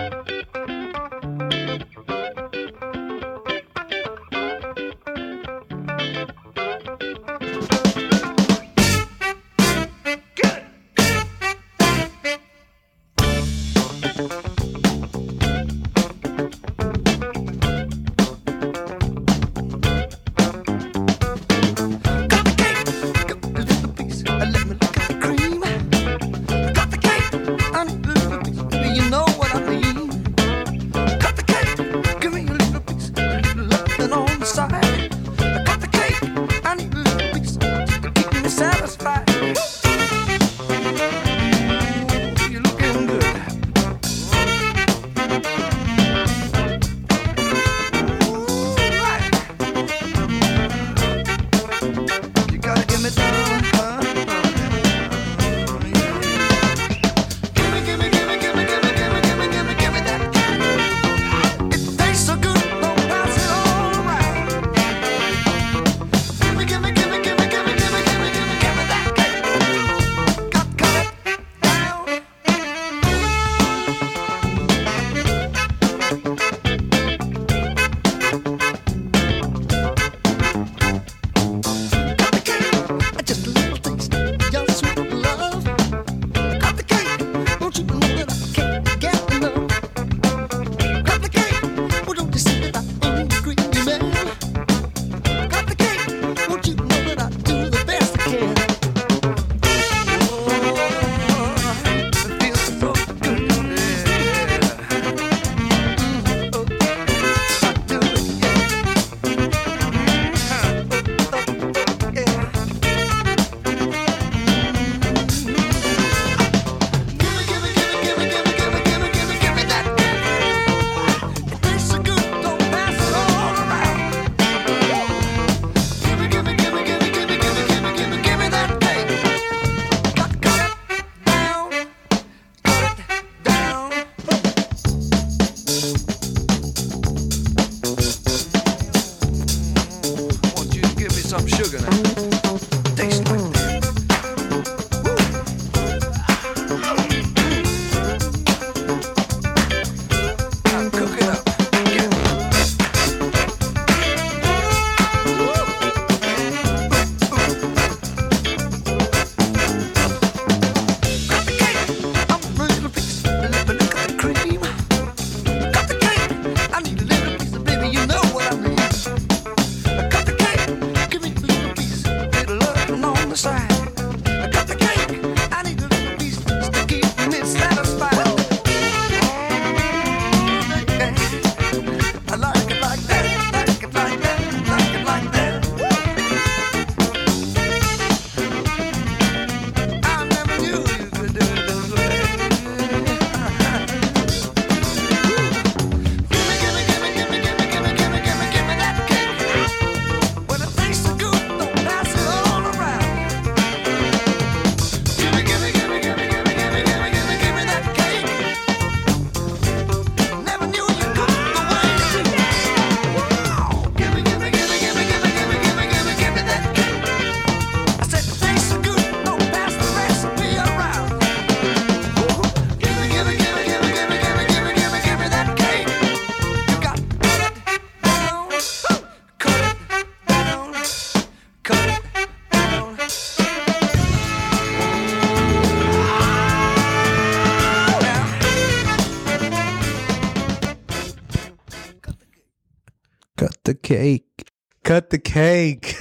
the cake. Cut the cake.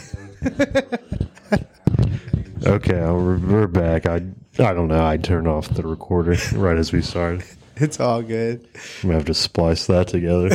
Okay, we're back. I don't know. I turned off the recorder right as we started. It's all good. I'm going to have to splice that together.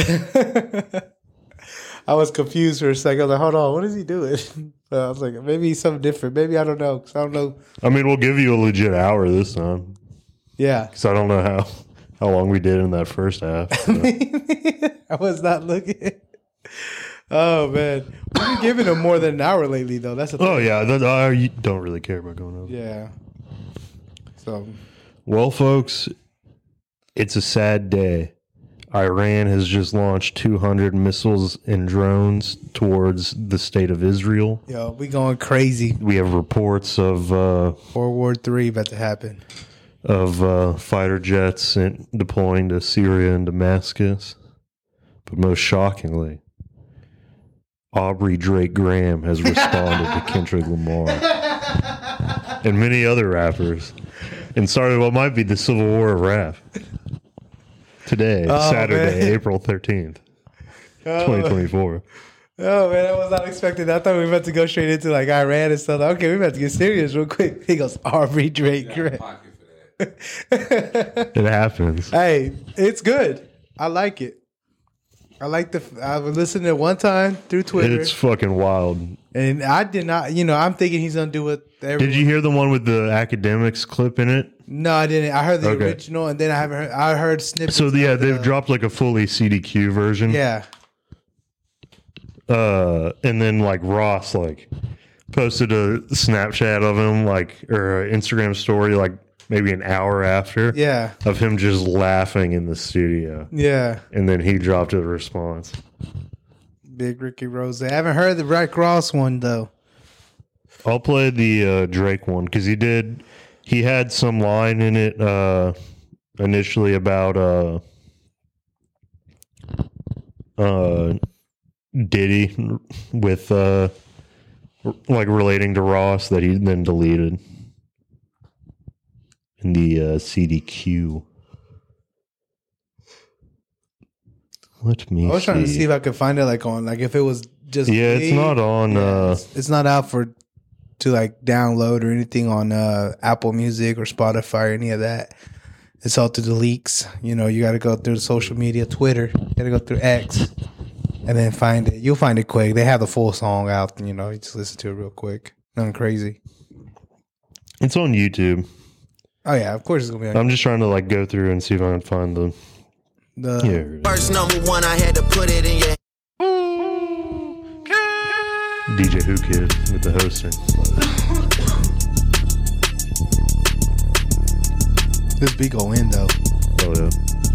I was confused for a second. I was like, hold on, what is he doing? I was like, maybe he's something different. Maybe I don't know. 'Cause I don't know. I mean, we'll give you a legit hour this time. Yeah. Because I don't know how long we did in that first half. So. I was not looking. Oh, man. We've been giving him more than an hour lately, though. That's the thing. Oh, yeah. You don't really care about going over. Yeah. So. Well, folks, it's a sad day. Iran has just launched 200 missiles and drones towards the state of Israel. Yo, we going crazy. We have reports of... World War III about to happen. of fighter jets deploying to Syria and Damascus. But most shockingly, Aubrey Drake Graham has responded to Kendrick Lamar and many other rappers and started what might be the Civil War of rap. Today, Saturday, man. April 13th, 2024. Oh, man, I was not expecting that. I thought we were about to go straight into like Iran and stuff. Okay, we're about to get serious real quick. He goes, Aubrey Drake Graham. It happens. Hey, it's good. I like it. I was listening to it one time through Twitter. It's fucking wild. And I did not, I'm thinking he's going to do what everyone. Did you hear the one with the academics clip in it? No, I didn't. I heard the original, and then I heard snippets. So, yeah, they've dropped like a fully CDQ version. Yeah. And then like Ross like posted a Snapchat of him or an Instagram story like maybe an hour after. Yeah. Of him just laughing in the studio. Yeah. And then he dropped a response. Big Ricky Rose. I haven't heard the Rick Ross one though. I'll play the Drake one because he had some line in it initially about Diddy with like relating to Ross that he then deleted in the CDQ. Let me. I was trying to see if I could find it if it was just. Yeah, it's not on. It's not out to like download or anything on Apple Music or Spotify or any of that. It's all through the leaks. You got to go through the social media, Twitter. You got to go through X. And then find it. You'll find it quick. They have the full song out. You just listen to it real quick. Nothing crazy. It's on YouTube. Oh yeah, of course it's gonna be on I'm just trying to go through and see if I can find the first number one. I had to put it in your DJ Who Kid with the hosting. This beat go in though. Oh yeah.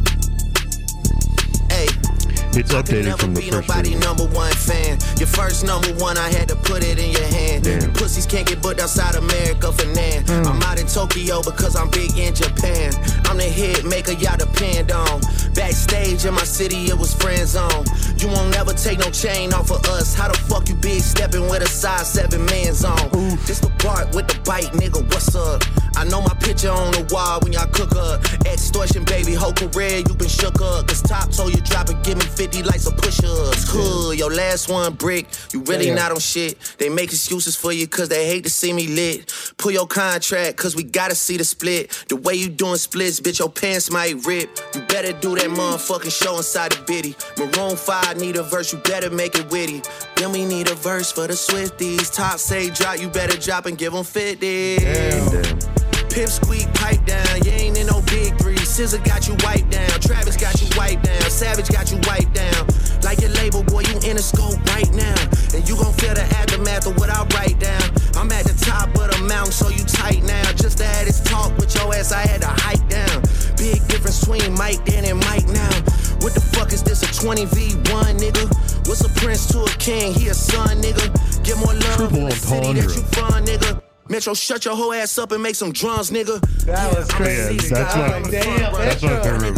It's updated from the first nobody number one fan. Your first number one, I had to put it in your hand. Damn. Pussies can't get booked outside America for nan. I'm out in Tokyo because I'm big in Japan. I'm the hit maker y'all depend on. Backstage in my city, it was friend zone. You won't never take no chain off of us. How the fuck you big stepping with a size 7 man's on? This the part with the bite, nigga, what's up? I know my picture on the wall when y'all cook up. Extortion, baby, whole career you been shook up. Cause Top told you drop it, give me 50 like some push-ups. Cool, your last one brick, you really not on shit. They make excuses for you cause they hate to see me lit. Pull your contract cause we gotta see the split. The way you doing splits, bitch, your pants might rip. You better do that motherfucking show inside the bitty. Maroon 5 need a verse, you better make it witty. Then we need a verse for the Swifties. Top say drop, you better drop and give them 50. Damn. Pip squeak, pipe down, you ain't in no big three. SZA got you wiped down, Travis got you wiped down, Savage got you wiped down. Like your label, boy, you in the scope right now. And you gon' feel the aftermath of what I write down. I'm at the top of the mountain, so you tight now. Just to have this talk with your ass, I had to hike down. Big difference between Mike then and Mike now. What the fuck is this, a 20v1, nigga? What's a prince to a king? He a son, nigga. Get more love in the city that you from, nigga. Metro, shut your whole ass up and make some drums, nigga. That was crazy. Yeah, that's my favorite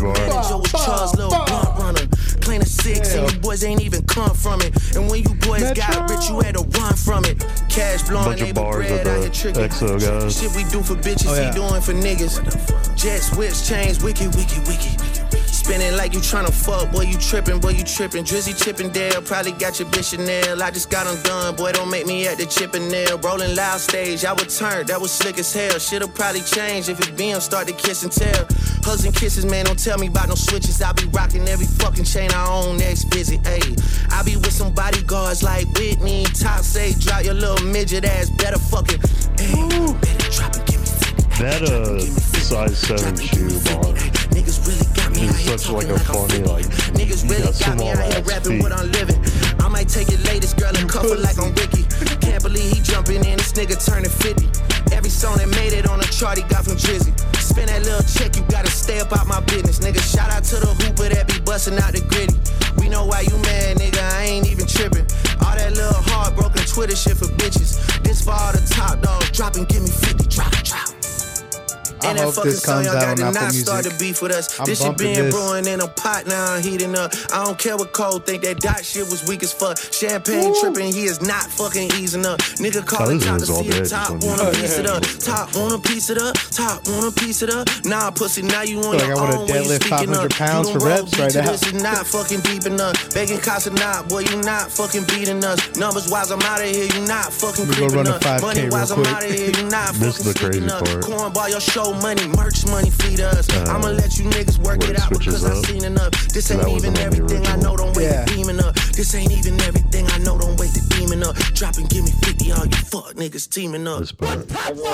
bar. Clean a 6 and you boys ain't even come from it. And when you boys got rich, you had to run from it. Cash blowing, bunch of bars of the EXO guys. Shit we do for bitches, he doing for niggas. Jets, whips, chains, wicked. Spinning like you tryna fuck, boy, you trippin'. Drizzy Chippendale, probably got your bitch Chanel. I just got them done, boy, don't make me at the Chippendale. Rolling loud stage, I would turn, that was slick as hell. Shit'll probably change if it BM start to kiss and tell. Hugs and kisses, man, don't tell me about no switches. I be rocking every fucking chain I own next visit, ayy. I be with some bodyguards like Whitney. Top say, drop your little midget ass, better fucking, ayy. Better drop and give me 50. That size 7 shoe bar. Niggas really got me He's such like a funny niggas really got me out here rapping what I'm living. I might take your latest girl and cuff her like I'm Ricky. Can't believe he jumping in, this nigga turning 50. Every song that made it on a chart he got from Drizzy. Spend that little check, you gotta stay up out my business, nigga. Shout out to the hooper that be busting out the gritty. We know why you mad, nigga, I ain't even tripping. All that little heartbroken Twitter shit for bitches. This for all the top dogs, drop and give me 50, drop. I And that hope fucking this song comes y'all out got on to Apple not Music. start to beef with us. I'm This shit bumping been this. brewing in a pot, now I'm heating up. I don't care what Cole think, that dot shit was weak as fuck. Champagne tripping, he is not fucking easing up. Nigga call it top to see the top, want a piece it up. Top, want a piece it up. Top, want a piece it up. Nah, pussy, now you on Feel like your I wanna own when you deadlift speaking 500 up. pounds You for done rolled reps right beat to now. This is not fucking deeping up. Begging Casa not, boy, you not fucking beating us. Numbers wise, I'm out of here, you not fucking We go creeping run a up. 5K Money wise, real I'm quick. out of here, you not This fucking is the crazy sneaking up. part. Cornball, your show money, merch money, feed us. I'ma let you niggas work Where it it out switches because I up. seen enough. This ain't That even wasn't on the everything I original. know, don't wait Yeah. to demon up. This ain't even everything I know, don't wait to demon up. Drop and give me 50, all you fuck niggas teaming up. This part.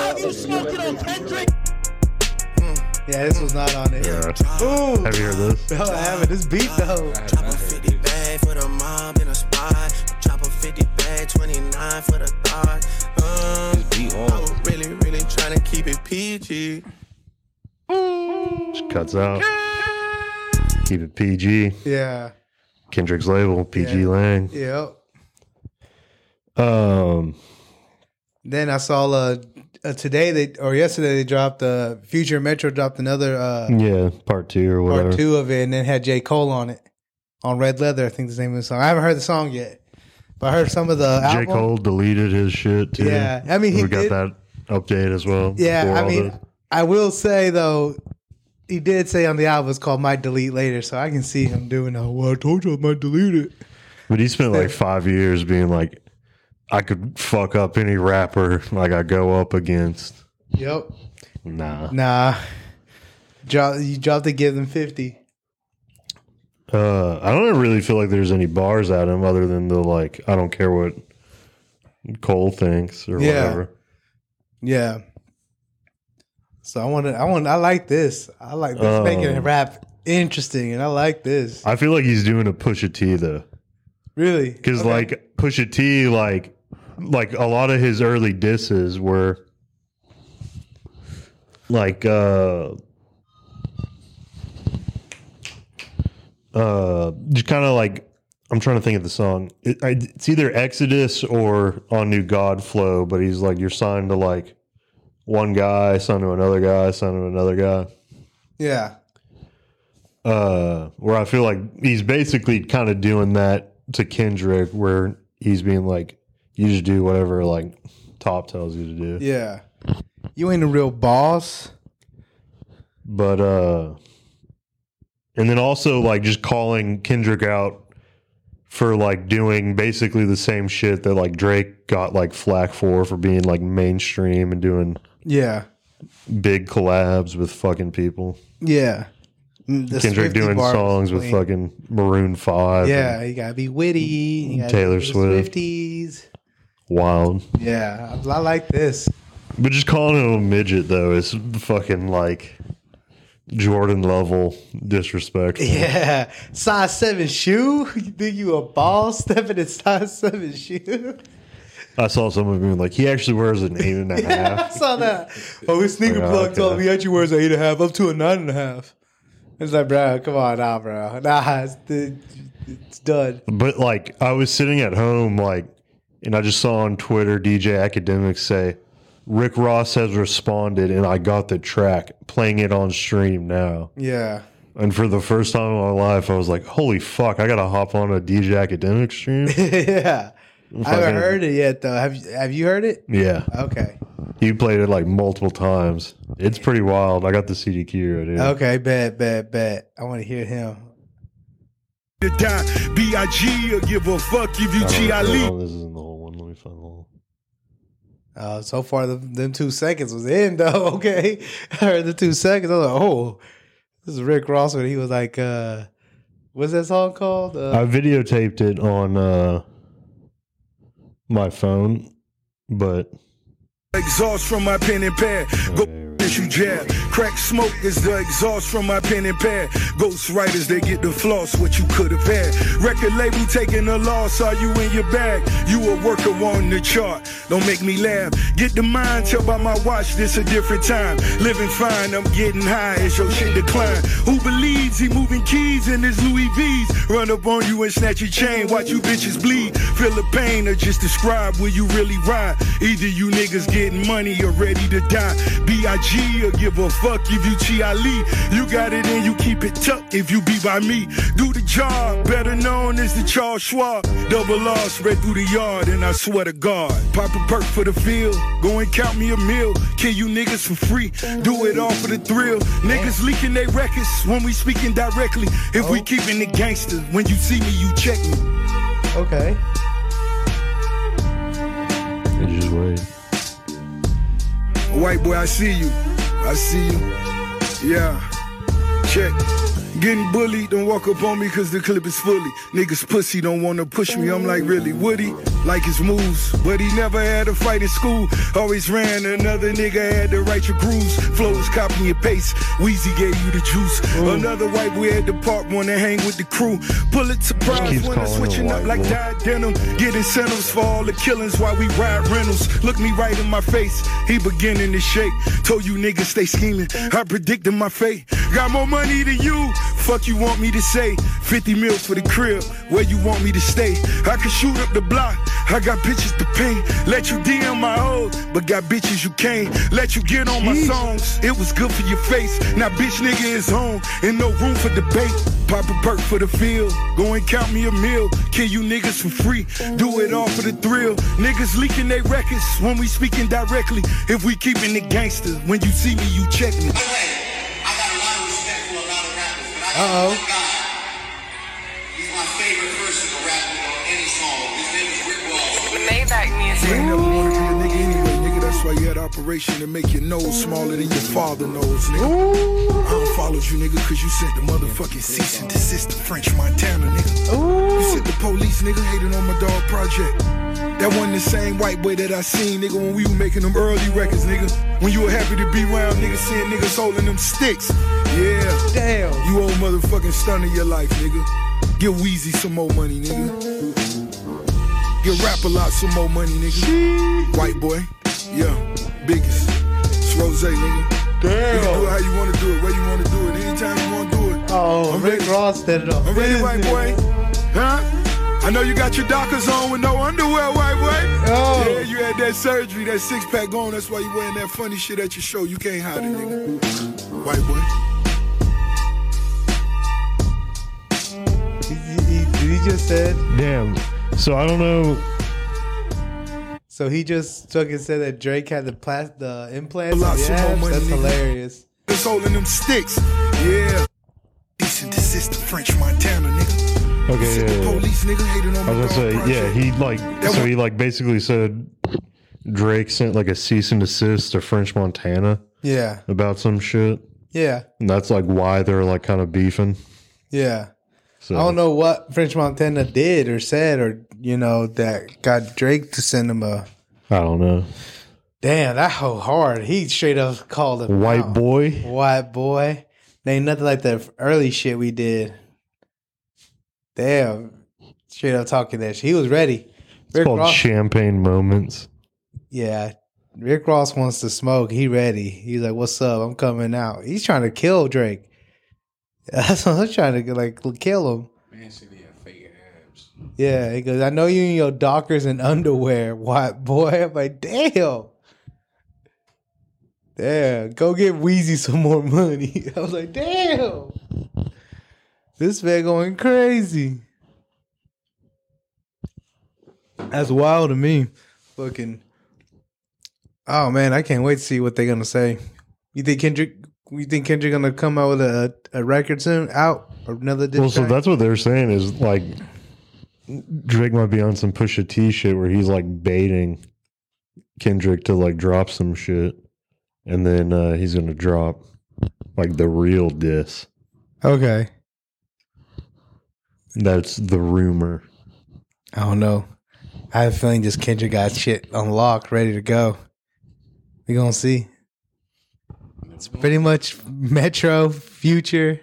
Yeah, this was not on it. Yeah. Ooh. Have you heard this? Bro, I haven't. This beat though. Drop a 50 bag for the mob in a spot. Drop a 50 bag, 29 for the thought. I was really, really trying to keep it PG. Just cuts out. Keep it PG. Yeah. Kendrick's label, PG Yeah. Lang. Yep. Um, Then I saw yesterday they dropped Future and Metro dropped another yeah, part 2 or whatever. part 2 of it, and then had J. Cole on it on Red Leather. I think the name of the song. I haven't heard the song yet, but I heard some of the J. album. Cole deleted his shit too. Yeah, I mean, he we got did- that update as well. Yeah, before I all mean, this. I will say though, he did say on the album it's called "Might Delete Later," so I can see him doing well, I told you I might delete it. But he spent like 5 years being like, I could fuck up any rapper like I go up against. Yep. Nah. You dropped to give them 50. I don't really feel like there's any bars at him other than the like, I don't care what Cole thinks or Yeah. whatever. Yeah. So I like this. I like this making rap interesting, and I like this. I feel like he's doing a Pusha T though. Really? Because Okay. like Pusha T, like a lot of his early disses were like just kind of like, I'm trying to think of the song. It's either Exodus or On New God Flow, but he's like, you're signed to like one guy, signed to another guy, signed to another guy. Yeah. Where I feel like he's basically kind of doing that to Kendrick, where he's being like, you just do whatever like Top tells you to do. Yeah. You ain't a real boss. But and then also like just calling Kendrick out for like doing basically the same shit that like Drake got like flack for being like mainstream and doing Yeah. big collabs with fucking people. Yeah. The Kendrick Swiftie doing bar was songs with clean. fucking Maroon 5. Yeah, you gotta be witty. You gotta Taylor be Swift. Swifties. Wild. Yeah, I like this. But just calling him a midget though is fucking like Jordan level disrespect. Yeah, size 7 shoe. You think you a boss stepping in size 7 shoe? I saw someone being like, he actually wears an 8.5. I saw that. Oh, his sneaker Yeah, plug okay. told me he actually wears an 8.5 up to a 9.5. It's like, bro, come on now, bro. Nah, it's done. But like, I was sitting at home, like, and I just saw on Twitter DJ Academics say, Rick Ross has responded, and I got the track, playing it on stream now. Yeah. And for the first time in my life, I was like, holy fuck, I gotta hop on a DJ Academics stream. Yeah. I haven't heard it yet, though. Have you heard it? Yeah. Okay. He played it like multiple times. It's pretty wild. I got the CD key right here. Okay, bet. I want to hear him. To die, B.I.G. or give a fuck if you I don't G. know, Ali. this isn't the whole one. Let me find the whole. So far, them 2 seconds was in, though. Okay. I heard the 2 seconds. I was like, oh, this is Rick Ross when he was like, what's that song called? I videotaped it on my phone, but Exhaust from my pen and pad. Go you jab. Crack smoke is the exhaust from my pen and pad. Ghost writers, they get the floss, what you could have had. Record label taking a loss, are you in your bag? You a worker on the chart, don't make me laugh. Get the mind, tell by my watch, this a different time. Living fine, I'm getting high as your shit decline. Who believes he moving keys in his Louis V's? Run up on you and snatch your chain, watch you bitches bleed. Feel the pain or just describe where you really ride. Either you niggas getting money or ready to die. B.I.G. G or give a fuck if you Chi Ali. You got it and you keep it tucked if you be by me. Do the job, better known as the Charles Schwab. Double R spread through the yard and I swear to God. Pop a perk for the field, go and count me a meal. Kill you niggas for free, do it all for the thrill. Niggas leaking their records when we speaking directly. If we keeping it gangster, when you see me, you check me. Okay. You just wait. White boy, I see you. I see you. Yeah. Check. Getting bullied, don't walk up on me cause the clip is fully. Niggas pussy don't wanna push me, I'm like, really, would he? Like his moves, but he never had a fight in school. Always ran, another nigga had to write your grooves. Flows, copy and paste, Weezy gave you the juice. Another white boy at the park wanna hang with the crew. Pulitzer Prize when I'm switching up like dyed denim. Get incentives for all the killings while we ride rentals. Look me right in my face, he beginning to shake. Told you niggas stay scheming, I predicted my fate. Got more money than you, fuck you want me to say. 50 mil for the crib, where you want me to stay. I can shoot up the block, I got bitches to pay. Let you DM my hoes, but got bitches you can't. Let you get on my songs, it was good for your face. Now bitch nigga is home, and no room for debate. Pop a perk for the field, go and count me a meal. Kill you niggas for free, do it all for the thrill. Niggas leaking their records when we speaking directly. If we keeping it gangster, when you see me, you check me. Uh-oh. He's my favorite person to rap with on any song. His name is Rick Ross. Maybach music. You ain't never wanna be a nigga anyway, nigga. That's why you had operation to make your nose smaller than your father knows, nigga. I unfollowed you, nigga, cause you sent the motherfucking cease and desist to French Montana, nigga. You sent the police, nigga, hating on my dog project. That wasn't the same white boy that I seen, nigga, when we were making them early records, nigga. When you were happy to be around, nigga, seeing niggas holding them sticks. Yeah. Damn. You old motherfucking stun of your life, nigga. Give Weezy some more money, nigga. Give Rap-A-Lot some more money, nigga. White boy. Yeah. Biggest. It's Rose, nigga. Damn. You can do it how you want to do it, where you want to do it, anytime you want to do it. Oh, I'm Rick ready. Ross set it up. I'm ready, white boy. Huh? I know you got your Dockers on with no underwear, white boy. Oh. Yeah, you had that surgery, that six-pack going. That's why you wearing that funny shit at your show. You can't hide it, nigga. White boy. He just said. Damn. So I don't know. So he just fucking said that Drake had the implants. Lots of more money, That's nigga. hilarious. It's holding them sticks. Yeah. Decent desist to French Montana, nigga. Okay, Sent the yeah. police, nigga, hating on I my was gonna dog say, yeah, project. he basically said Drake sent like a cease and desist to French Montana Yeah. about some shit. Yeah. And that's like why they're like kind of beefing. Yeah. So I don't know what French Montana did or said or, that got Drake to send him a. I don't know. Damn, that hoe hard. He straight up called him White out. boy. White boy. Ain't nothing like the early shit we did. Damn. Straight up talking that shit. He was ready. It's called champagne moments. Yeah. Rick Ross wants to smoke. He ready. He's like, what's up? I'm coming out. He's trying to kill Drake. That's what I'm trying to kill him. Man said he had fake abs. Yeah, he goes, I know you in your Dockers and underwear, white boy. I'm like, damn. Damn, go get Weezy some more money. I was like, damn. This man going crazy. That's wild to me. Fucking. Oh man, I can't wait to see what they're gonna say. You think Kendrick gonna come out with a record soon? Out or another diss Well, so track? that's what they're saying is like Drake might be on some Pusha T shit where he's like baiting Kendrick to like drop some shit, and then he's gonna drop like the real diss. Okay. That's the rumor. I don't know. I have a feeling just Kendrick got shit unlocked, ready to go. We gonna see. It's pretty much Metro, Future,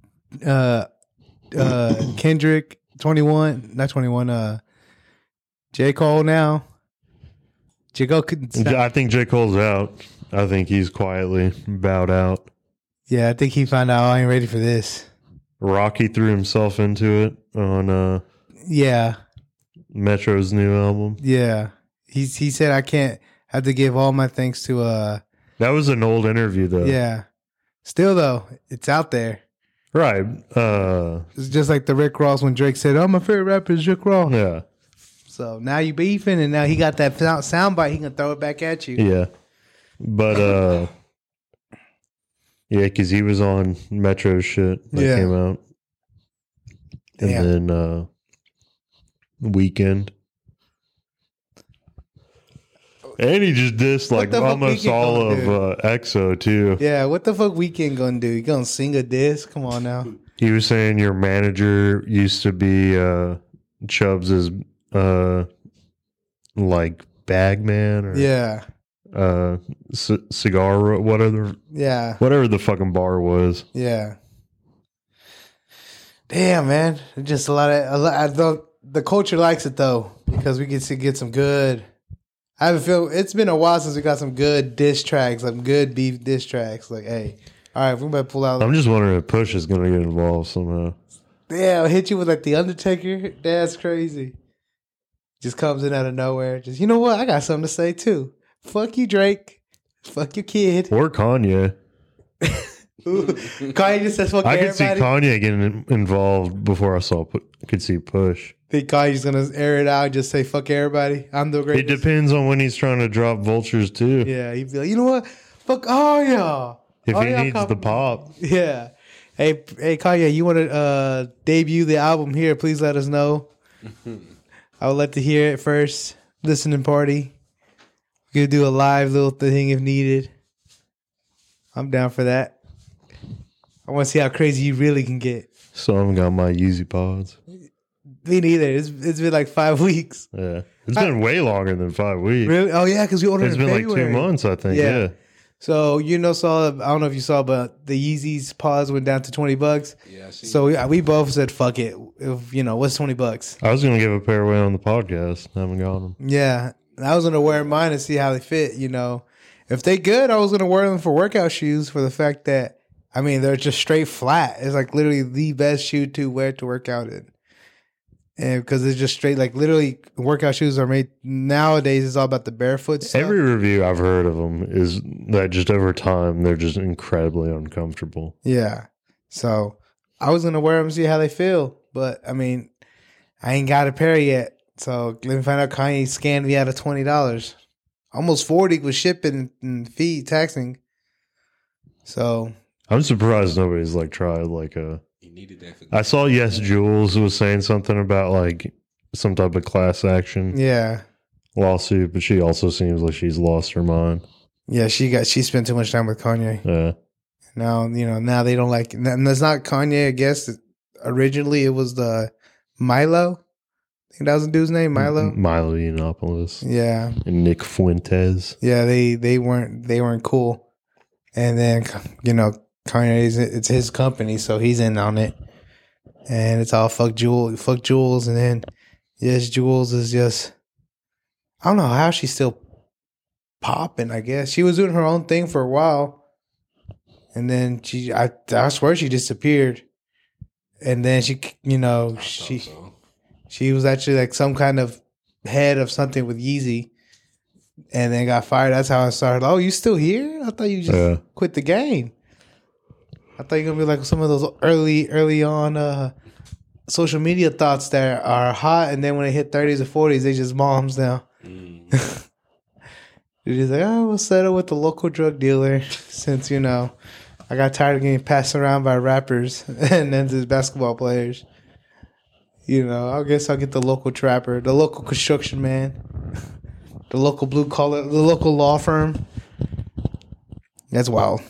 Kendrick, 21, not 21, J. Cole now. J. Cole couldn't stop. I think J. Cole's out. I think he's quietly bowed out. Yeah, I think he found out I ain't ready for this. Rocky threw himself into it on Yeah, Metro's new album. yeah. He said I can't have to give all my thanks to That was an old interview, though. Yeah. Still though, it's out there. Right. It's just like the Rick Ross when Drake said, "Oh, my favorite rapper is Rick Ross." Yeah. So now you beefing, and now he got that sound bite. He can throw it back at you. Yeah. But, yeah, because he was on Metro shit that came out. And then Weekend. And he just dissed like almost all of EXO too. Yeah, what the fuck Weekend gonna do? He gonna sing a diss? Come on now. He was saying your manager used to be Chubbs's like bag man or cigar whatever the fucking bar was. Yeah. Damn, man. Just a lot. The culture likes it though because we get to get some good. I have a feel it's been a while since we got some good diss tracks, some good beef diss tracks. Like, hey, all right, we better pull out. I'm just wondering if Push is going to get involved somehow. Yeah, I'll hit you with like the Undertaker. That's crazy. Just comes in out of nowhere. Just, you know what? I got something to say too. Fuck you, Drake. Fuck your kid. Or Kanye. Kanye just says fuck I everybody. could see Kanye getting involved before I could see Push. Think Kanye's gonna air it out and just say fuck everybody. I'm the greatest. It depends on when he's trying to drop vultures too. Yeah, he'd be like, you know what? Fuck all y'all. If all he y'all needs the pop. Yeah. Hey Kanye, you want to debut the album here? Please let us know. I would like to hear it first. Listening party. We could do a live little thing if needed. I'm down for that. I want to see how crazy you really can get. So I haven't got my Yeezy pods. Me neither. It's been like 5 weeks. Yeah. It's been way longer than 5 weeks. Really? Oh, yeah, because we ordered It's in been February. like 2 months, I think. Yeah. So, I don't know if you saw, but the Yeezys pods went down to $20. Yeah, I see. So we both said, fuck it. If, what's $20? I was going to give a pair away on the podcast. I haven't got them. Yeah. I was going to wear mine and see how they fit, If they good, I was going to wear them for workout shoes for the fact that, they're just straight flat. It's like literally the best shoe to wear to work out in. And because it's just straight, like literally workout shoes are made nowadays. It's all about the barefoot stuff. Every review I've heard of them is that just over time, they're just incredibly uncomfortable. Yeah. So I was going to wear them and see how they feel. But I ain't got a pair yet. So let me find out. Kanye scanned me out of $20. Almost 40 with shipping and fee taxing. So I'm surprised nobody's like tried like a. He needed that. I saw Yes Jules was saying something about like some type of class action lawsuit, but she also seems like she's lost her mind. Yeah, she spent too much time with Kanye. Yeah. Now they don't like, and that's not Kanye. I guess originally it was the Milo. I think that was the dude's name, Milo. Milo Yiannopoulos. Yeah. And Nick Fuentes. Yeah, they weren't cool. And then Kanye, it's his company, so he's in on it. And it's all fuck Jules, and then yes, Jules is just, I don't know how she's still popping. I guess she was doing her own thing for a while, and then I swear she disappeared. And then she was actually like some kind of head of something with Yeezy, and then got fired. That's how I started. Oh, you still here? I thought you just quit the game. I thought you're gonna be like some of those early on social media thoughts that are hot, and then when they hit 30s or 40s, they just moms now. They're just like, we'll settle with the local drug dealer since I got tired of getting passed around by rappers and then just basketball players. I guess I'll get the local trapper, the local construction man, the local blue collar, the local law firm. That's wild.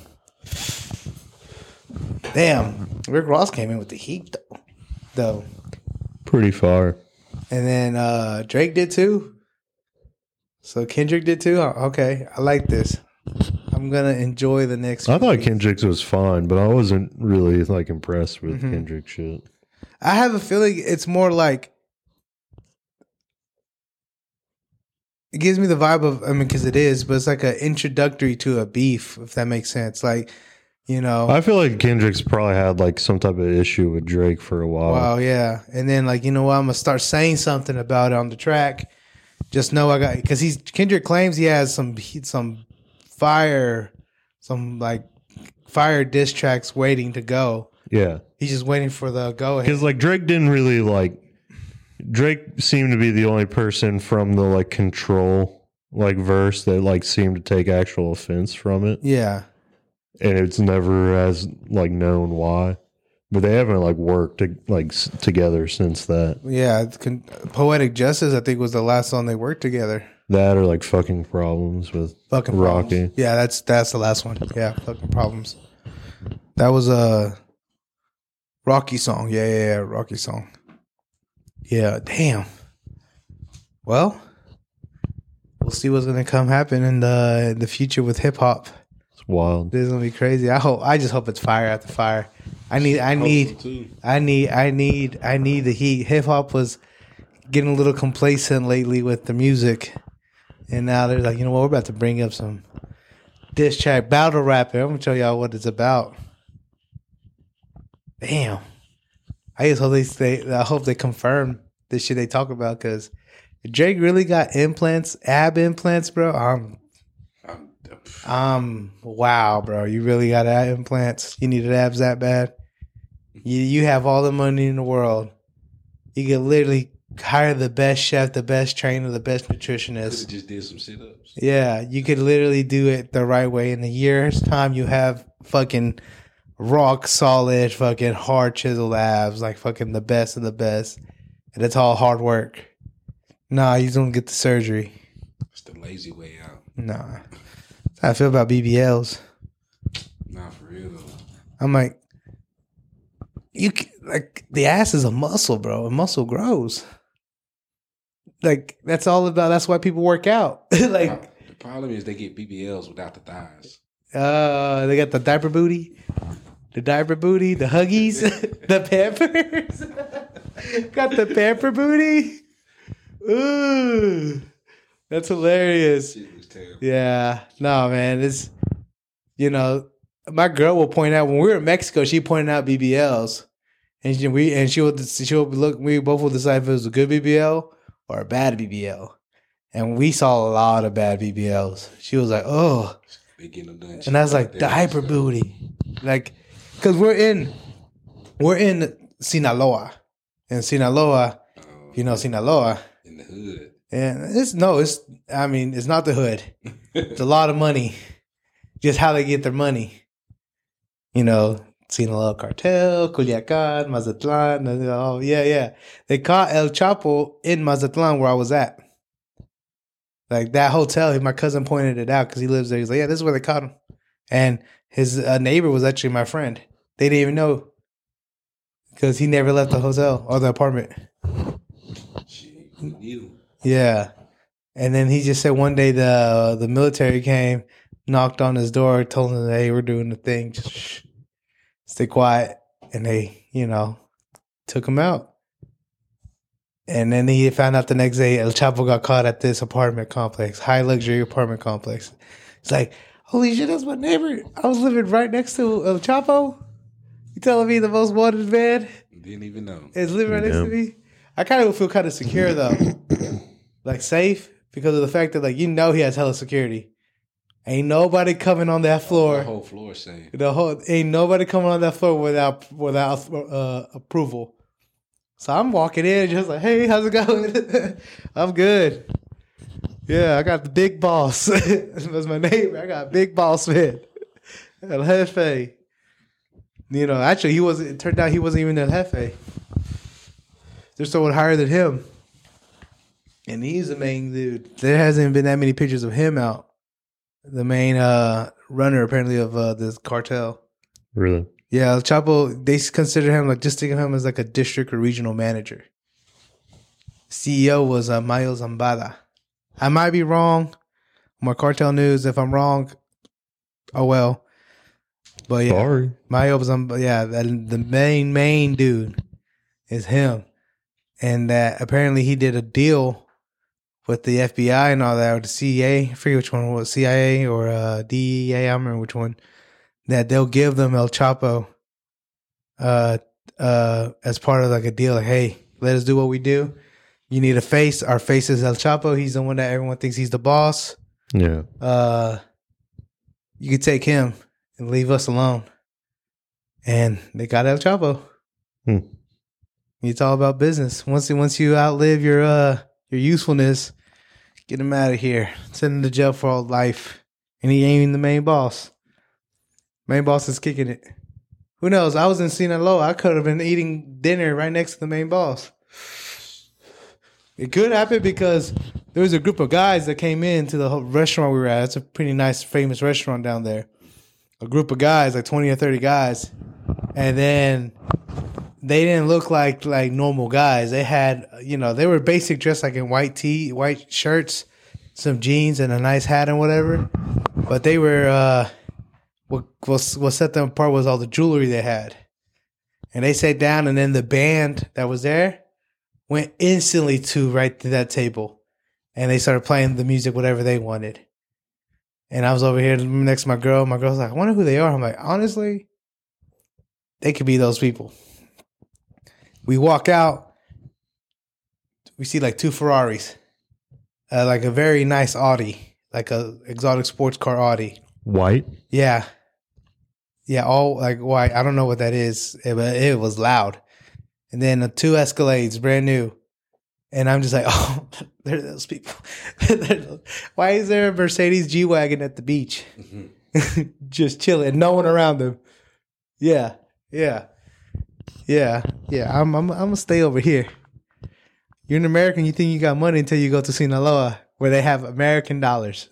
Damn, Rick Ross came in with the heat though. Pretty far. And then Drake did too. So Kendrick did too. Okay, I like this. I'm gonna enjoy the next. I thought Kendrick's was fine, but I wasn't really like impressed with Kendrick shit. I have a feeling it's more like it gives me the vibe of because it is, but it's like an introductory to a beef, if that makes sense. Like. I feel like Kendrick's probably had like some type of issue with Drake for a while. Wow, yeah. And then like, I'm gonna start saying something about it on the track. Just know I got because Kendrick claims he has some fire some like fire diss tracks waiting to go. Yeah. He's just waiting for the go ahead. Because like Drake didn't really like. Drake seemed to be the only person from the like Control like verse that like seemed to take actual offense from it. Yeah. And it's never as like known why. But they haven't like worked together since that. Yeah. Poetic Justice, I think, was the last song they worked together. That or like fucking problems with Fucking Rocky. Problems. Yeah, that's the last one. Yeah, fucking problems. That was a Rocky song. Yeah, Rocky song. Yeah, damn. Well, we'll see what's gonna happen in the future with hip hop. It's wild. This is gonna be crazy. I just hope it's fire after fire. I need the heat. Hip hop was getting a little complacent lately with the music, and now they're like, you know what? We're about to bring up some diss track battle rapping. I'm gonna show y'all what it's about. Damn. I just hope I hope they confirm this shit they talk about, because Drake really got implants, ab implants, bro. Wow, bro. You really got ab implants. You needed abs that bad. You have all the money in the world. You could literally hire the best chef, the best trainer, the best nutritionist. Just did some sit-ups. Yeah, you could literally do it the right way. In a year's time, you have fucking rock solid, fucking hard chiseled abs, like fucking the best of the best. And it's all hard work. Nah, you don't get the surgery. It's the lazy way out. Nah. That's how I feel about BBLs. Nah, for real though. I'm like, the ass is a muscle, bro. A muscle grows. Like, that's all about, that's why people work out. Like, the problem is they get BBLs without the thighs. They got the diaper booty. The Huggies, the Pampers. Got the Pamper booty. Ooh, that's hilarious. Shit was terrible. Yeah, no, man. It's, my girl will point out when we were in Mexico. She pointed out BBLs, and she would look. We both will decide if it was a good BBL or a bad BBL, and we saw a lot of bad BBLs. She was like, "Oh," They getting them done. and I was like, "Diaper booty," like, because we're in Sinaloa, and Sinaloa, Sinaloa. In the hood. And it's not the hood. It's a lot of money. Just how they get their money. Sinaloa Cartel, Culiacan, Mazatlan. Oh, yeah. They caught El Chapo in Mazatlan where I was at. Like that hotel, my cousin pointed it out because he lives there. He's like, yeah, this is where they caught him. And his neighbor was actually my friend. They didn't even know because he never left the hotel or the apartment. Shit, who knew? Yeah. And then he just said one day the military came, knocked on his door, told him, hey, we're doing the thing. Just shh, stay quiet. And they, took him out. And then he found out the next day El Chapo got caught at this apartment complex, high luxury apartment complex. It's like, holy shit, that's my neighbor. I was living right next to El Chapo. You telling me the most wanted man Didn't even know. is living right next to me? I kind of feel kind of secure though. Like safe because of the fact that he has hella security. Ain't nobody coming on that floor. The whole floor safe. Ain't nobody coming on that floor without approval. So I'm walking in just like, hey, how's it going? I'm good. Yeah, I got the big boss. That's my neighbor. I got big boss man. El Jefe. Actually it turned out he wasn't even El Jefe. There's someone higher than him. And he's the main dude. There hasn't been that many pictures of him out. The main runner, apparently, of this cartel. Really? Yeah, El Chapo, they consider him, just think of him as a district or regional manager. CEO was Mayo Zambada. I might be wrong. More cartel news. If I'm wrong, oh well. But yeah, Sorry. Mayo Zambada, the main dude is him. And that apparently he did a deal with the FBI and all that, or the CIA. I forget which one it was, CIA or DEA. I don't remember which one. That they'll give them El Chapo as part of a deal. Like, hey, let us do what we do. You need a face. Our face is El Chapo. He's the one that everyone thinks he's the boss. Yeah. you could take him and leave us alone. And they got El Chapo. It's all about business. Once you outlive your usefulness, get him out of here. Send him to jail for all life. And he ain't even the main boss. Main boss is kicking it. Who knows? I was in Sinaloa. I could have been eating dinner right next to the main boss. It could happen because there was a group of guys that came into the whole restaurant we were at. It's a pretty nice, famous restaurant down there. A group of guys, like 20 or 30 guys. And then they didn't look like normal guys. They had, they were basic dressed like in white shirts, some jeans, and a nice hat and whatever. But they were, what set them apart was all the jewelry they had. And they sat down, and then the band that was there went instantly right to that table. And they started playing the music, whatever they wanted. And I was over here next to my girl. My girl's like, I wonder who they are. I'm like, honestly, they could be those people. We walk out. We see like 2 Ferraris. Like a very nice Audi. Like a exotic sports car Audi. White? Yeah. Yeah, all like white. I don't know what that is. But it was loud. And then 2 Escalades, brand new. And I'm just like, oh, they're those people. Why is there a Mercedes G-Wagon at the beach? Just chilling, no one around them. Yeah. I'm gonna stay over here. You're an American, you think you got money until you go to Sinaloa, where they have American dollars.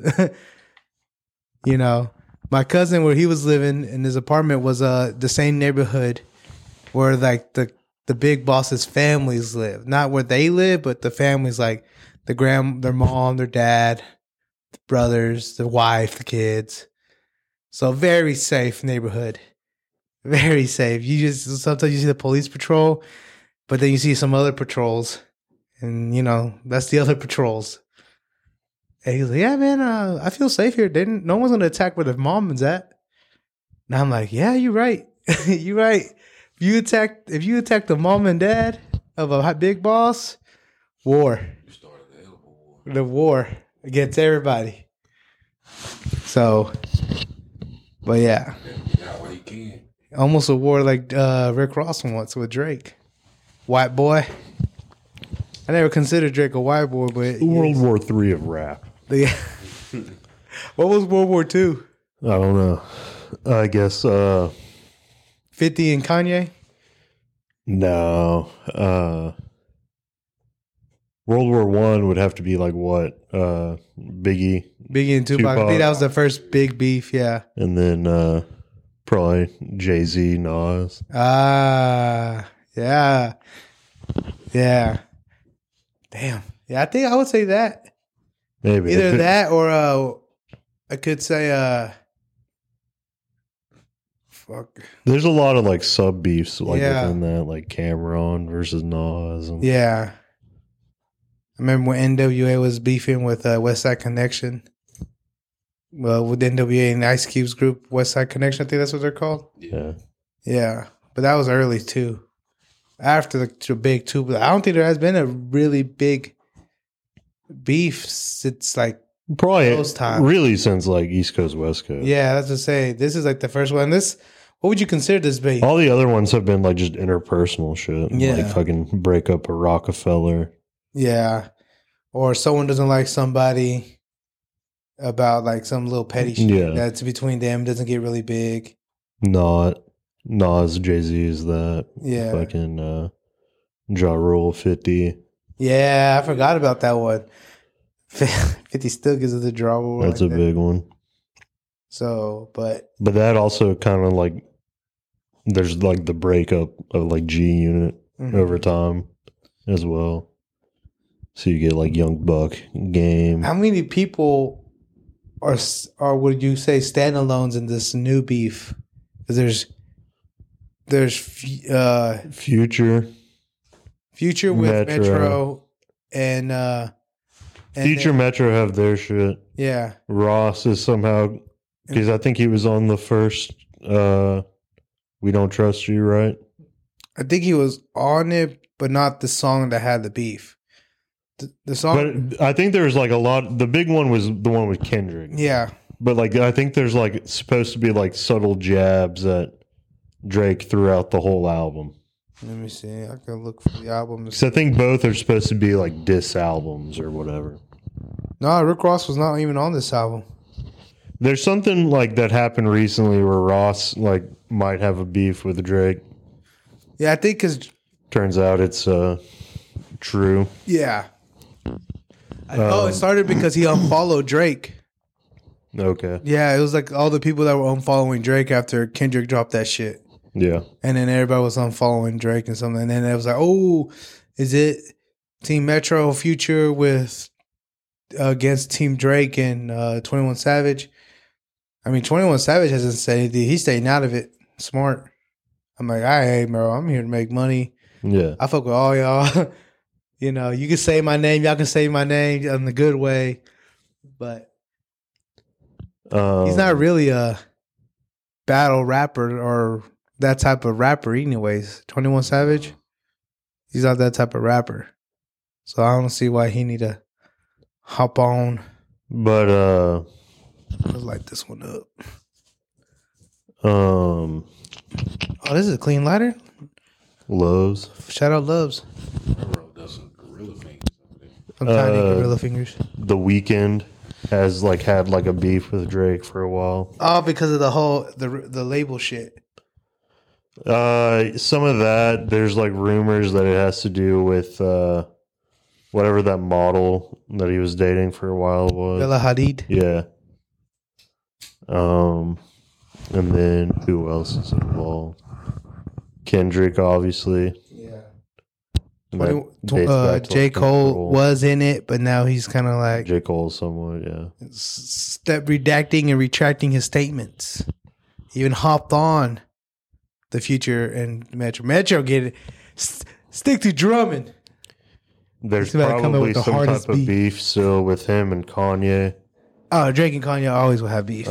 My cousin, where he was living in his apartment, was the same neighborhood where like the big boss's families live. Not where they live, but the families, like their mom, their dad, the brothers, the wife, the kids. So very safe neighborhood. Very safe. Sometimes you see the police patrol, but then you see some other patrols. And, that's the other patrols. And he's like, yeah, man, I feel safe here. No one's going to attack where their mom is at. And I'm like, yeah, you're right. You're right. If you attack the mom and dad of a big boss, war. You started the hell of a war. The war against everybody. So, but yeah. Yeah, well, he can. Almost a war like Rick Ross once with Drake. White boy. I never considered Drake a white boy, but World War III of rap. What was World War II? I don't know. I guess 50 and Kanye? no. World War I would have to be like what? Biggie, Biggie and Tupac. I think that was the first big beef, yeah. and then probably Jay-Z, Nas. Yeah. Yeah. Damn. Yeah, I think I would say that. Maybe Either that or I could say fuck. There's a lot of like sub beefs like Yeah. within that, like Cameron versus Nas. And, Yeah. I remember when NWA was beefing with West Side Connection. Well, with NWA and Ice Cube's group, West Side Connection, I think that's what they're called. yeah. Yeah. But that was early too. After the big two, but I don't think there has been a really big beef since like Probably those times. really since like East Coast, West Coast. Yeah, that's to say. This is like the first one. What would you consider this beef? All the other ones have been like just interpersonal shit. Yeah. Like fucking break up a Rockefeller. Yeah. Or someone doesn't like somebody about like some little petty shit Yeah. that's between them, doesn't get really big. Not Nas, Jay-Z is that. Yeah. Fucking Ja Rule, 50. Yeah, I forgot about that one. 50 still gives us a draw. That's a big one. So, but But that also kind of like, there's like the breakup of like G Unit over time as well. So you get like Young Buck, Game. how many people are would you say standalones in this new beef? Because there's Future. Future with Metro. Metro and Future, then- Metro have their shit. Yeah. Ross is somehow, because I think he was on the first We Don't Trust You, right? I think he was on it, but not the song that had the beef. The song, But I think there's like a lot. The big one was the one with Kendrick. yeah, But like, I think there's like supposed to be like subtle jabs at Drake throughout the whole album. Let me see. I can look for the album. Because I think both are supposed to be like diss albums or whatever. No, Rick Ross was not even on this album. There's something like that happened recently where Ross like might have a beef with Drake. Yeah, I think because Turns out it's true. yeah. It started because he unfollowed Drake. Okay. Yeah, it was like all the people that were unfollowing Drake after Kendrick dropped that shit. Yeah. And then everybody was unfollowing Drake and something. And then it was like, oh, is it Team Metro Future with against Team Drake and 21 Savage? I mean, 21 Savage hasn't said anything. He's staying out of it. Smart. I'm like, all right, bro, I'm here to make money. Yeah. I fuck with all y'all. You know, you can say my name. Y'all can say my name in the good way. But he's not really a battle rapper or that type of rapper anyways. 21 Savage, he's not that type of rapper. So I don't see why he need to hop on. But Let's light this one up. um Oh, this is a clean lighter? Lowe's. Shout out Loves. Bro, that's some gorilla fingers over there. Some tiny gorilla fingers. The Weeknd has like had like a beef with Drake for a while. Oh, because of the whole the label shit. Some of that, there's like rumors that it has to do with whatever that model that he was dating for a while was. Bella Hadid. Yeah. And then who else is involved? Kendrick, obviously. Yeah. And that dates back to, J. like, Cole Control. was in it, but now he's kind of like J. Cole somewhat, yeah. step redacting and retracting his statements. He even hopped on the Future and Metro. Metro get it. Stick to drumming. There's He's about to come up probably with the some hardest type of beat. beef still with him and Kanye. Oh, Drake and Kanye always will have beef.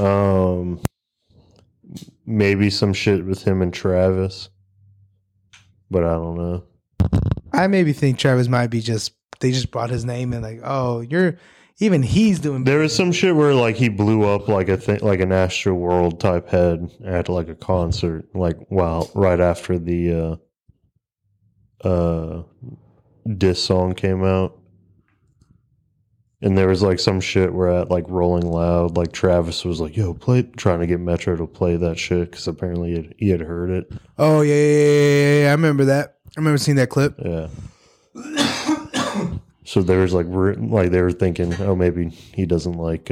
Maybe some shit with him and Travis. But I don't know. I maybe think Travis might be they just brought his name and like, oh, even he's doing. There was some shit where like he blew up like like an Astro World type head at like a concert, like right after the diss song came out. And there was like some shit where at like Rolling Loud, like Travis was like, yo, trying to get Metro to play that shit because apparently he had heard it. Oh yeah. I remember that. I remember seeing that clip. Yeah. So there was like they were thinking, oh, maybe he doesn't like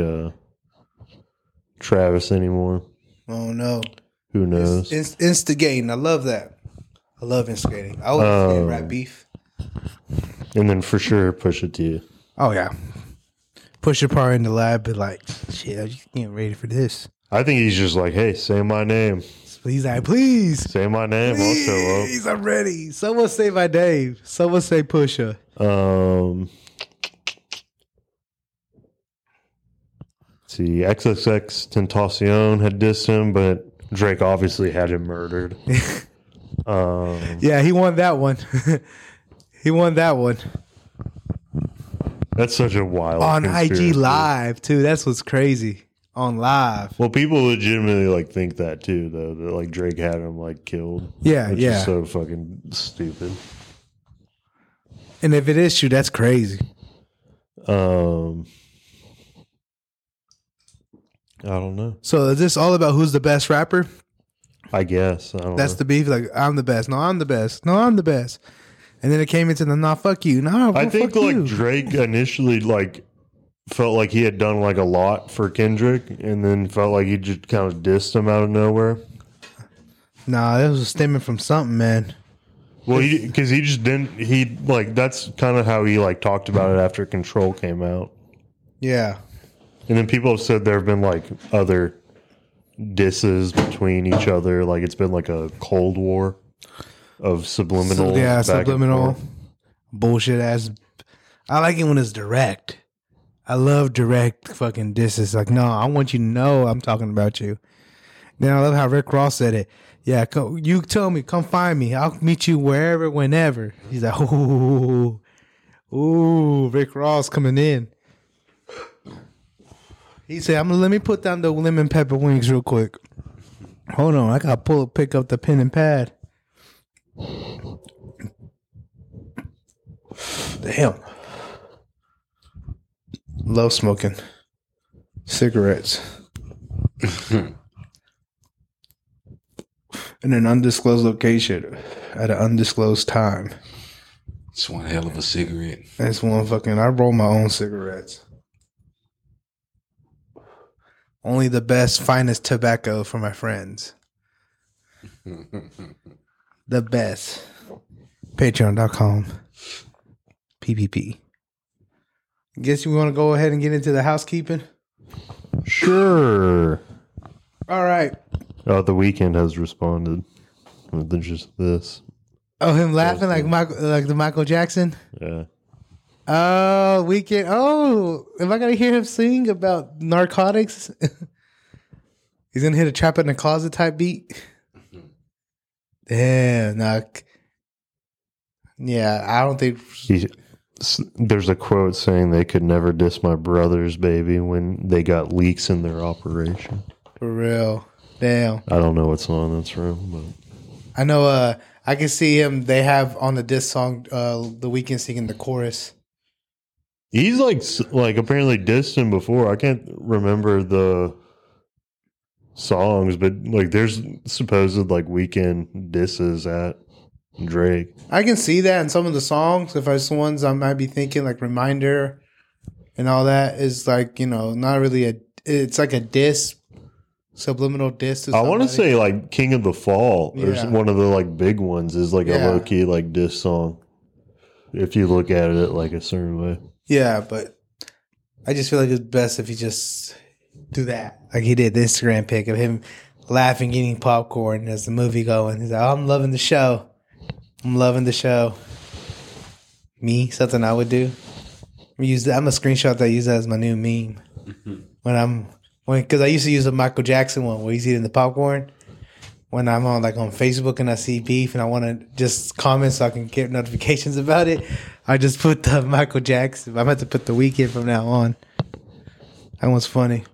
Travis anymore. Oh no. Who knows? Instigating. I love that. I love instigating. I always instigate rap beef. And then for sure, Pusha T. Oh yeah. Pusha probably in the lab, but like, shit, I'm just getting ready for this. I think he's just like, hey, say my name. So he's like, please, Say my name. I'll show up. please, I'm ready. Someone say my name. Someone say Pusha. See, XXX Tentacion had dissed him, but Drake obviously had him murdered. Yeah, he won that one. He won that one That's such a wild on conspiracy. IG Live too. That's what's crazy on live. Well, people legitimately like think that too, though. That like Drake had him like killed. Yeah, which yeah. is so fucking stupid. And if it is true, that's crazy. I don't know. So is this all about who's the best rapper? I guess I don't That's know. the beef. Like I'm the best. No, I'm the best. No, I'm the best. And then it came into the nah, fuck you. No, I think fuck like you. Drake initially like felt like he had done like a lot for Kendrick, and then felt like he just kind of dissed him out of nowhere. Nah, it was stemming from something, man. Well, because he just didn't. He like that's kind of how he like talked about it after Control came out, Yeah. and then people have said there have been like other disses between each other. Like it's been like a Cold War of subliminal. Yeah, back and subliminal forth. bullshit ass. I like it when it's direct. I love direct fucking disses. Like, no, I want you to know I'm talking about you. Then I love how Rick Ross said it. Yeah, you tell me, come find me. I'll meet you wherever, whenever. He's like, ooh, Rick Ross coming in. He said, let me put down the lemon pepper wings real quick. Hold on, I gotta pick up the pen and pad. Damn. Love smoking cigarettes. In an undisclosed location at an undisclosed time. It's one hell of a cigarette. That's one fucking. I roll my own cigarettes. Only the best, finest tobacco for my friends. The best. Patreon.com. PPP. Guess you want to go ahead and get into the housekeeping? Sure. All right. Oh, The Weeknd has responded with just this. Oh, him laughing like the Michael Jackson? Yeah. Oh, Weeknd. Oh, am I going to hear him sing about narcotics? He's going to hit a trap in the closet type beat? Damn. Yeah, I don't think... There's a quote saying they could never diss my brothers, baby, when they got leaks in their operation. For real. Damn. I don't know what song that's from, but... I know I can see him. They have on the diss song, The Weeknd singing the chorus. He's like apparently dissed him before. I can't remember the songs, but like there's supposed like Weeknd disses at Drake. I can see that in some of the songs. If it's the ones I might be thinking, like Reminder and all that, is like, you know, not really it's like a diss, subliminal diss to somebody. I want to say like King of the Fall, or one of the like big ones, is like a low key like diss song. If you look at it like a certain way. Yeah, but I just feel like it's best if you just do that. Like he did the Instagram pic of him laughing, eating popcorn as the movie going. He's like, oh, I'm loving the show. I'm loving the show. Me, something I would do. I'm a screenshot that I use that as my new meme. Because I used to use a Michael Jackson one where he's eating the popcorn. When I'm on Facebook and I see beef and I want to just comment so I can get notifications about it, I just put the Michael Jackson. I'm about to put The Weeknd from now on. That one's funny.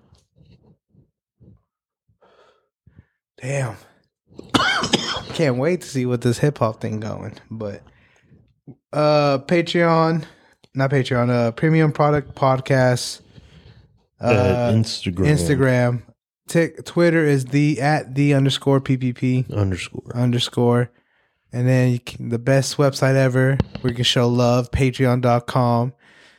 Damn. Can't wait to see what this hip hop thing going. But Premium Product Podcast. Instagram. Twitter is @the_PPP _. And then the best website ever where you can show love, patreon.com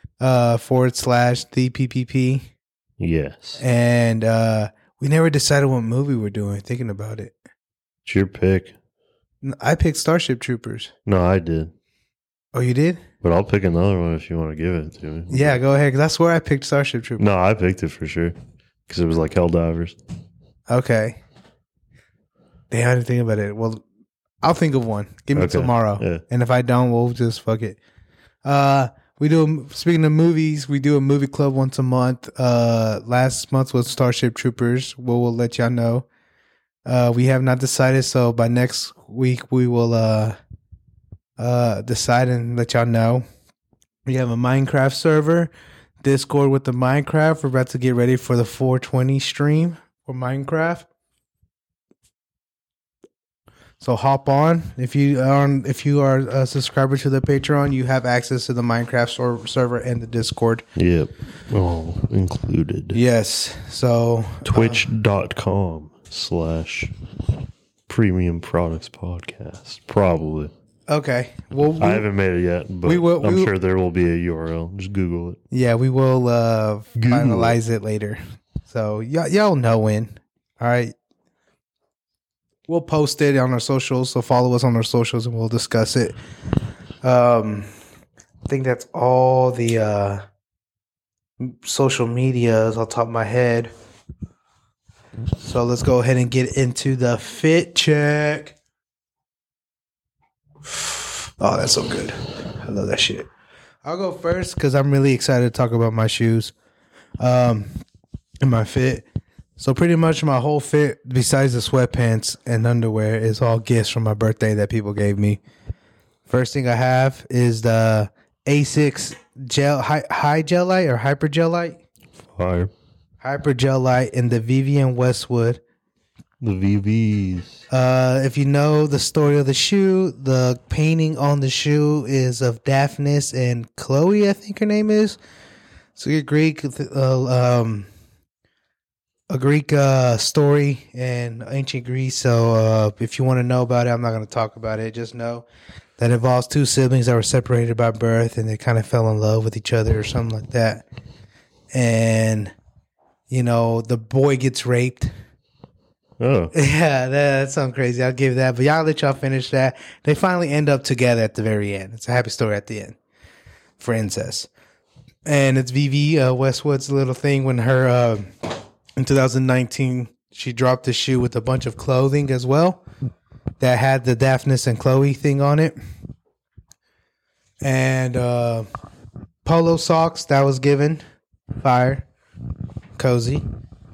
/ThePPP. Yes. And we never decided what movie we're doing, thinking about it. It's your pick. I picked Starship Troopers. No, I did. Oh, you did? But I'll pick another one if you want to give it to me. Yeah, go ahead, because I swear I picked Starship Troopers. No, I picked it for sure. Because it was like Helldivers. Okay. Damn, I didn't think about it. Well, I'll think of one. Give me tomorrow. Yeah. And if I don't, we'll just fuck it. Speaking of movies, we do a movie club once a month. Last month was Starship Troopers. We'll let y'all know. We have not decided, so by next week we will decide and let y'all know. We have a Minecraft server, Discord with the Minecraft. We're about to get ready for the 420 stream for Minecraft. So hop on. If you are a subscriber to the Patreon, you have access to the Minecraft server and the Discord. Yep. All included. Yes. So twitch.com/Premium Products Podcast. Probably. Okay. Well, I haven't made it yet, but I'm sure there will be a URL. Just Google it. Yeah, we will finalize it later. So y'all know when. All right. We'll post it on our socials, so follow us on our socials and we'll discuss it. I think that's all the social medias off the top of my head. So let's go ahead and get into the fit check. Oh, that's so good. I love that shit. I'll go first because I'm really excited to talk about my shoes and my fit. So pretty much my whole fit, besides the sweatpants and underwear, is all gifts from my birthday that people gave me. First thing I have is the Asics High Gel Light or Hyper Gel Light. Fire. Hyper Gel Light, and the Vivienne Westwood. The VVs. If you know the story of the shoe, the painting on the shoe is of Daphnis and Chloe, I think her name is. So a Greek story in ancient Greece. So if you want to know about it, I'm not going to talk about it. Just know that it involves two siblings that were separated by birth and they kind of fell in love with each other or something like that. And, you know, the boy gets raped. Oh. Yeah, that sounds crazy. I'll give that. But y'all let y'all finish that. They finally end up together at the very end. It's a happy story at the end for incest. And it's Vivi Westwood's little thing when her, in 2019, she dropped a shoe with a bunch of clothing as well that had the Daphnis and Chloe thing on it. And polo socks that was given. Fire. Cozy.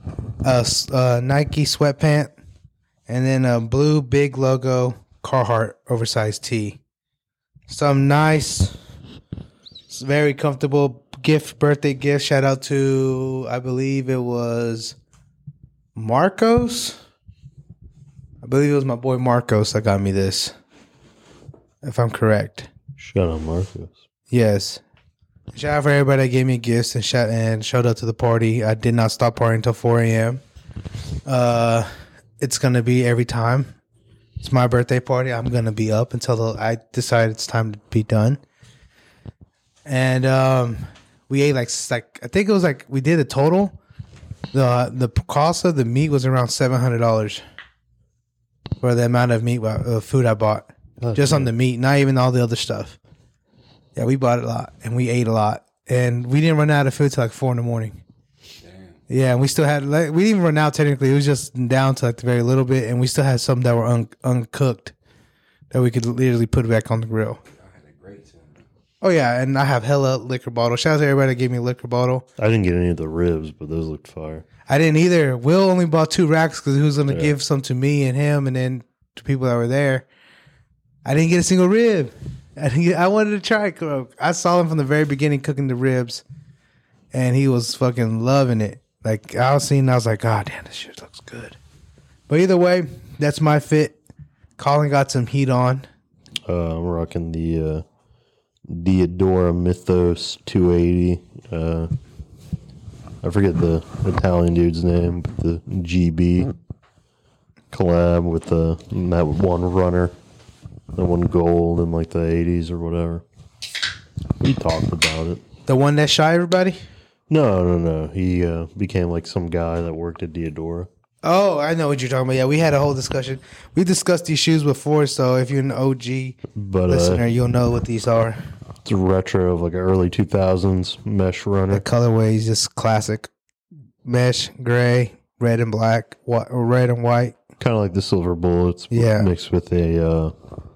Nike sweatpant, and then a blue big logo Carhartt oversized tee. Some nice, very comfortable birthday gift. Shout out to, I believe it was Marcos. I believe it was my boy Marcos that got me this, if I'm correct. Shout out Marcos. Yes. Shout out for everybody that gave me gifts and showed up to the party. I did not stop partying until 4 a.m. It's going to be every time. It's my birthday party. I'm going to be up until I decide it's time to be done. And we ate like I think it was like we did a total. The cost of the meat was around $700 for the amount of meat food I bought. Just on the meat, not even all the other stuff. Yeah, we bought a lot and we ate a lot, and we didn't run out of food till like 4 a.m. Damn. Yeah, and we still had we didn't even run out technically. It was just down to like the very little bit, and we still had some that were uncooked that we could literally put back on the grill. Oh yeah, and I have hella liquor bottles. Shout out to everybody that gave me a liquor bottle. I didn't get any of the ribs, but those looked fire. I didn't either. Will only bought 2 racks because he was going to give some to me and him, and then to people that were there. I didn't get a single rib. I wanted to try it. I saw him from the very beginning cooking the ribs, and he was fucking loving it. Like, I was like, oh, damn, this shit looks good. But either way, that's my fit. Colin got some heat on. I'm rocking the Diadora Mythos 280. I forget the Italian dude's name, but the GB collab with that one runner. The one gold in like the 80s or whatever. We talked about it. The one that shot everybody? No. He became like some guy that worked at Diadora. Oh, I know what you're talking about. Yeah, we had a whole discussion. We discussed these shoes before, so if you're an OG listener, you'll know what these are. It's a retro of like an early 2000s mesh runner. The colorway is just classic. Mesh, gray, red and black, or red and white. Kind of like the Silver Bullets, mixed with a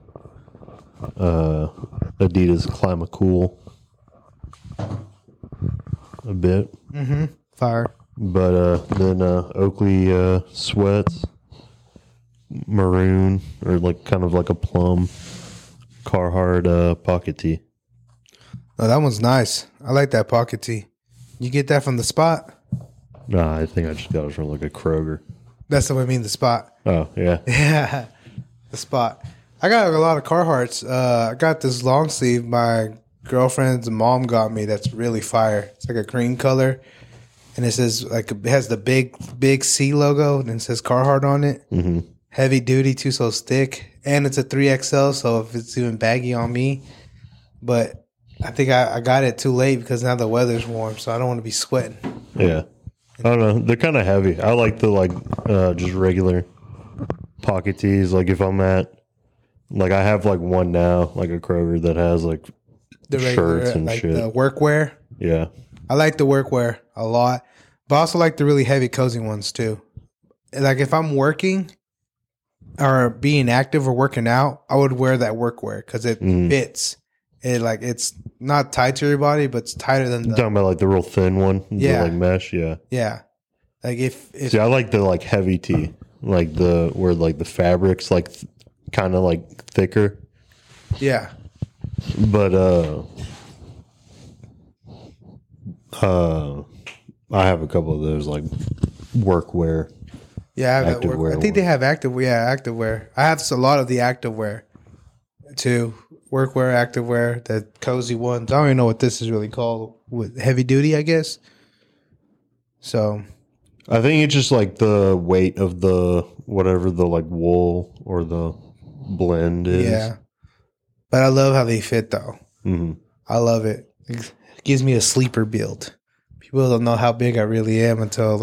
Adidas Climacool a bit. Mm-hmm. Fire. But then Oakley sweats, maroon, or like kind of like a plum Carhartt pocket tee. Oh, that one's nice. I like that pocket tee. You get that from the Spot? Nah, I think I just got it from like a Kroger. That's what I mean, the Spot. Oh, yeah. Yeah, the Spot. I got a lot of Carhartts. I got this long sleeve my girlfriend's mom got me that's really fire. It's like a green color. And it says, like, it has the big C logo, and it says Carhartt on it. Mm-hmm. Heavy duty, too, so thick. And it's a 3XL, so if it's even baggy on me. But I think I got it too late because now the weather's warm, so I don't want to be sweating. Yeah. I don't know. They're kind of heavy. I like the, just regular pocket tees. Like, if I'm at, like, I have, like, one now, like a Kroger that has, like, the regular, shirts and like shit. The workwear. Yeah. I like the workwear a lot, but I also like the really heavy cozy ones too. Like if I'm working or being active or working out, I would wear that workwear because it fits. It's not tight to your body, but it's tighter than You're talking about like the real thin one, yeah, like mesh, yeah. Like if see, I like the like heavy tee, like where like the fabric's like kind of like thicker. Yeah, but I have a couple of those like workwear. Yeah, I have that work. Activewear I think they one. have activewear. I have a lot of the activewear too. Workwear, activewear, the cozy ones. I don't even know what this is really called. With heavy duty, I guess. So I think it's just like the weight of the whatever the like wool or the blend is. yeah, but I love how they fit though. Mhm. I love it. It gives me a sleeper build. People don't know how big I really am until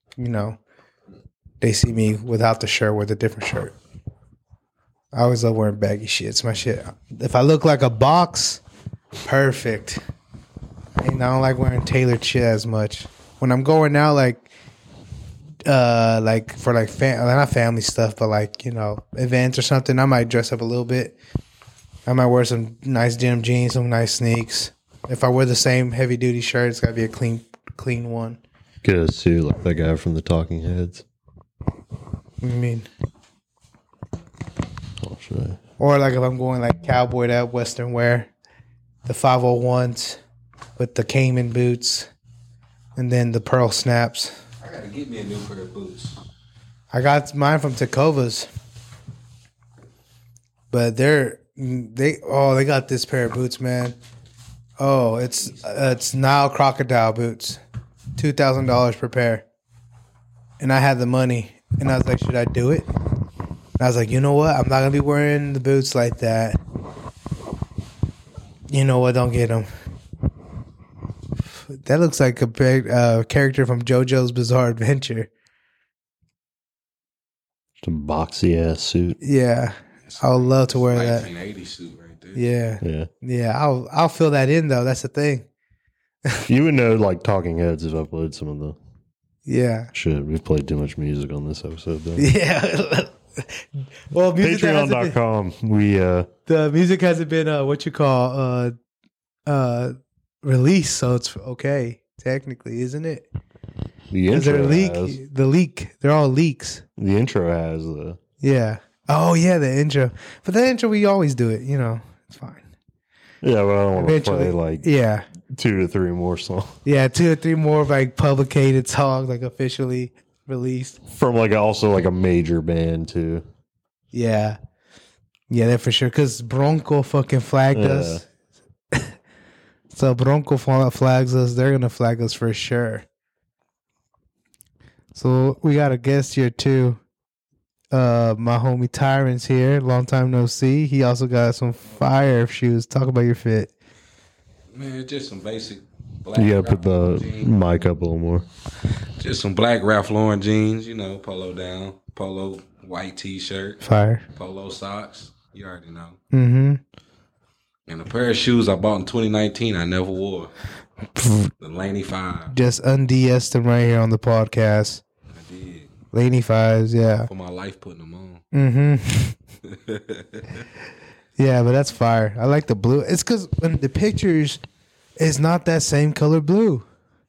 they see me without the shirt with a different shirt. I always love wearing baggy shit. It's my shit. If I look like a box, perfect. And I don't like wearing tailored shit as much. When I'm going out, like for not family stuff, but events or something, I might dress up a little bit. I might wear some nice denim jeans, some nice sneaks. If I wear the same heavy duty shirt, it's got to be a clean one. Get a suit like that guy from the Talking Heads. What do you mean? I'll show you. Or like if I'm going like cowboyed up Western wear, the 501s with the Cayman boots, and then the pearl snaps. I gotta get me a new pair of boots. I got mine from Tecovas, but they got this pair of boots, man. Oh, it's Nile crocodile boots, $2,000 per pair, and I had the money, and I was like, should I do it? And I was like, you know what? I'm not gonna be wearing the boots like that. You know what? Don't get them. That looks like a big character from JoJo's Bizarre Adventure. It's a boxy ass suit. Yeah, I would love to wear that. 1980 suit right there. Yeah, Yeah. yeah. I'll fill that in though. That's the thing. You would know like Talking Heads if I played some of the Yeah, shit. We've played too much music on this episode though. yeah. Well, music hasn't been, Patreon.com. We the music hasn't been released, so it's okay technically, isn't it? the Is there intro a leak? has The leak. They're all leaks. the intro has the Yeah. Oh yeah, the intro. But the intro, we always do it. It's fine. yeah, but I don't want to Eventually, play like yeah, 2 to 3 more songs yeah, 2 or 3 more like publicated songs, like officially released. from like also like a major band too. Yeah, yeah, that for sure. Because Bronco fucking flagged us. So Bronco flags us. They're gonna flag us for sure. So we got a guest here too. My homie Tyrant's here. Long time no see. He also got some fire shoes. Talk about your fit. Man, just some basic black. You gotta put the Ralph Lauren jeans. mic up a little more. Just some black Ralph Lauren jeans, polo down, polo white t-shirt, Fire. polo socks. You already know. Mm-hmm. And a pair of shoes I bought in 2019 I never wore. The Laney 5. Just un-DS them right here on the podcast. I did. Laney Fives, yeah. For my life putting them on. Mm-hmm. Yeah, but that's fire. I like the blue. It's because when the pictures, it's not that same color blue.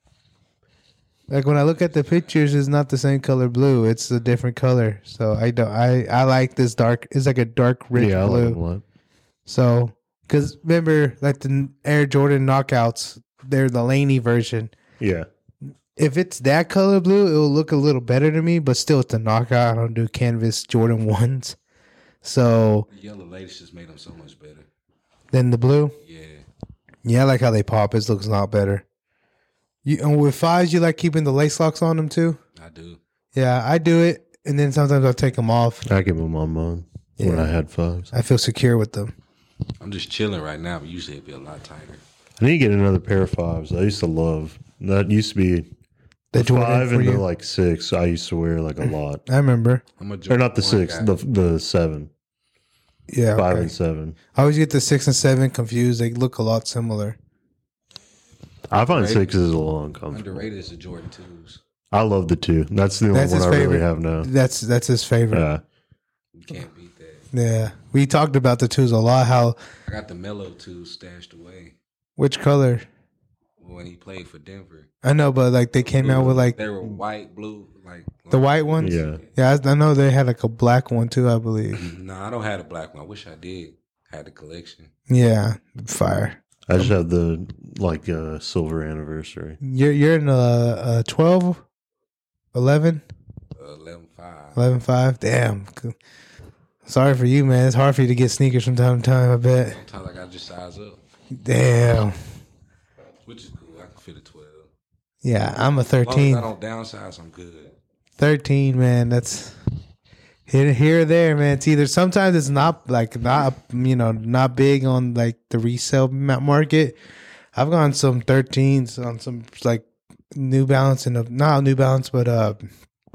Like when I look at the pictures, it's not the same color blue. It's a different color. So I like this dark. It's like a dark rich Yeah, I like blue. them a lot. So because remember, like the Air Jordan knockouts, they're the Laney version. Yeah. If it's that color blue, it will look a little better to me. But still, it's a knockout. I don't do canvas Jordan 1s. So The yellow ladies just made them so much better. then the blue. Yeah. Yeah, I like how they pop. It looks a lot better. And with 5s, you like keeping the lace locks on them too? I do. Yeah, I do it. And then sometimes I'll take them off. I give them on mine when Yeah. I had 5s. I feel secure with them. I'm just chilling right now, but usually it'd be a lot tighter. I need to get another pair of 5s. I used to love that. Used to be The the Jordan 5 for and the you. like 6. I used to wear like a lot. I remember. I'm a Or not the Jordan 6, one guy. the 7. Yeah, 5 okay. and 7. I always get the 6 and 7 confused. They look a lot similar. I find Underrated. 6s is a little uncomfortable. Underrated is the Jordan 2s. I love the 2. That's the only That's one his I favorite. really have now. That's his favorite. Yeah. You can't beat that. Yeah, we talked about the 2s a lot. How I got the Mellow 2s stashed away which color? when he played for Denver. I know, but like they came out with like They were white, blue, like the white ones. Yeah. Yeah, I know they had like a black one too. I believe. No, I don't have a black one. I wish I did. Had the collection. Yeah, fire. I just have the silver anniversary. You're in 12, 11, 11.5. 11.5. Damn. Sorry for you, man. It's hard for you to get sneakers from time to time, I bet. Sometimes I gotta just size up, Damn. which is cool. I can fit a 12. Yeah, I'm a As long as 13. I don't downsize, I'm good. 13, man. That's here or there, man. It's either sometimes it's not big on like the resale market. I've gone some 13s on some like New Balance and not New Balance, but Man,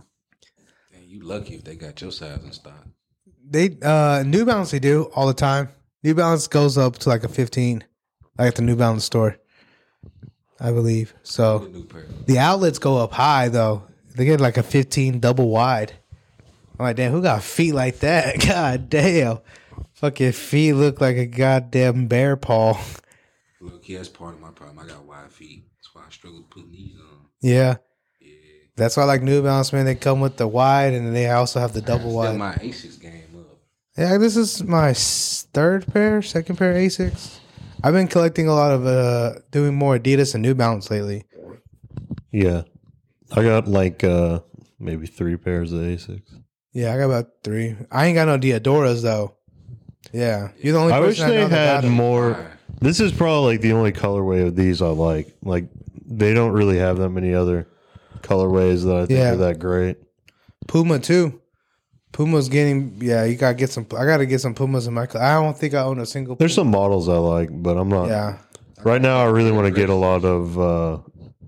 you lucky if they got your size in stock. they New Balance they do all the time. New Balance goes up to like a 15, like at the New Balance store, I believe. Get a So new pair. the outlets go up high though. They get like a 15 double wide. I'm like, damn, who got feet like that? God damn. Fucking feet look like a goddamn bear paw. Look, yeah, that's part of my problem. I got wide feet. That's why I struggle putting these on. Yeah. Yeah. That's why I like New Balance, man. They come with the wide and they also have the double Step wide. my Asics game up. Yeah, this is my second pair of Asics. I've been collecting a lot of doing more Adidas and New Balance lately. Yeah. I got maybe 3 pairs of Asics. Yeah, I got about 3. I ain't got no Diodoras though. Yeah, you're the only I person wish I know they that got had them. more. This is probably the only colorway of these I like. Like, they don't really have that many other colorways that I think Yeah. are that great. Puma too. Puma's getting you gotta get some. I gotta get some Pumas in my. I don't think I own a single. There's some models I like, but I'm not. Yeah, Right now, I really want to get a lot of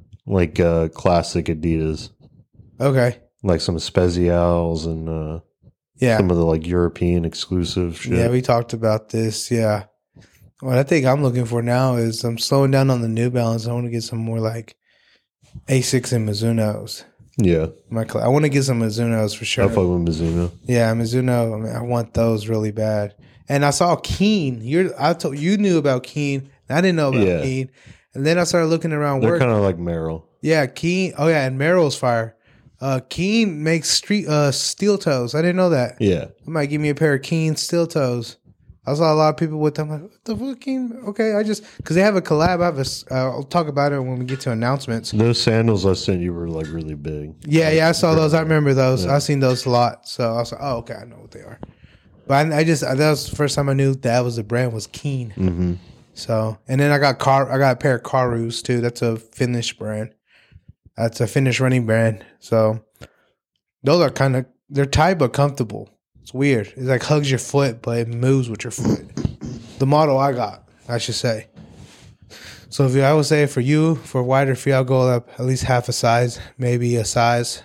classic Adidas, okay, like some Spezials and yeah, some of the European exclusive shit. yeah. We talked about this. Yeah, what I think I'm looking for now is I'm slowing down on the New Balance. I want to get some more like Asics and Mizuno's. Yeah. I want to get some Mizuno's for sure. I fuck with Mizuno. Yeah, Mizuno. I mean, I want those really bad. And I saw Keen. You knew about Keen. I didn't know about Yeah. Keen. And then I started looking around They're work. kind of like Merrill. Yeah, Keen. Oh yeah, and Merrill's fire. Keen makes steel toes. I didn't know that. Yeah. I might give me a pair of Keen steel toes. I saw a lot of people with them. Like, what the fuck, Keen? Okay, because they have a collab. I'll talk about it when we get to announcements. Those sandals I sent you were really big. Yeah, I saw those. I remember those. I've seen those a lot. So I was like, oh, okay, I know what they are. But that was the first time I knew that was the brand was Keen. Mm-hmm. So, and then I got a pair of Karus too. That's a Finnish brand. That's a Finnish running brand. So those are they're tight but comfortable. It's weird. It like hugs your foot, but it moves with your foot. The model I got, I should say. So I would say for wider feet, I'll go up at least half a size, maybe a size.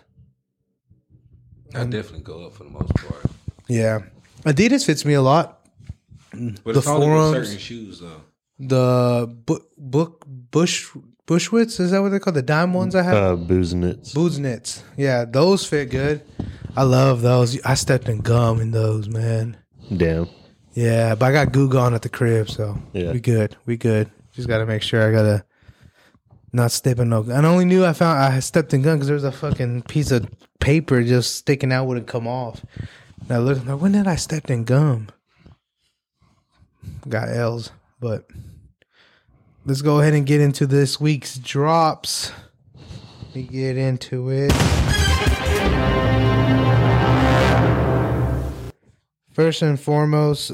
I definitely go up for the most part. Yeah, Adidas fits me a lot. But The it's only with forums. certain shoes though. The Bushwitz, is that what they call the dime ones I have? Booznits. Booznits. Yeah, those fit good. I love those. I stepped in gum in those, man. Damn. Yeah, but I got Goo Gone at the crib, so Yeah. we good. We good. Just got to make sure I got to not step in no gun. I only knew I stepped in gun because there was a fucking piece of paper just sticking out, wouldn't come off. And I looked, like, when did I step in gum? Got L's, but let's go ahead and get into this week's drops. Let me get into it. First and foremost,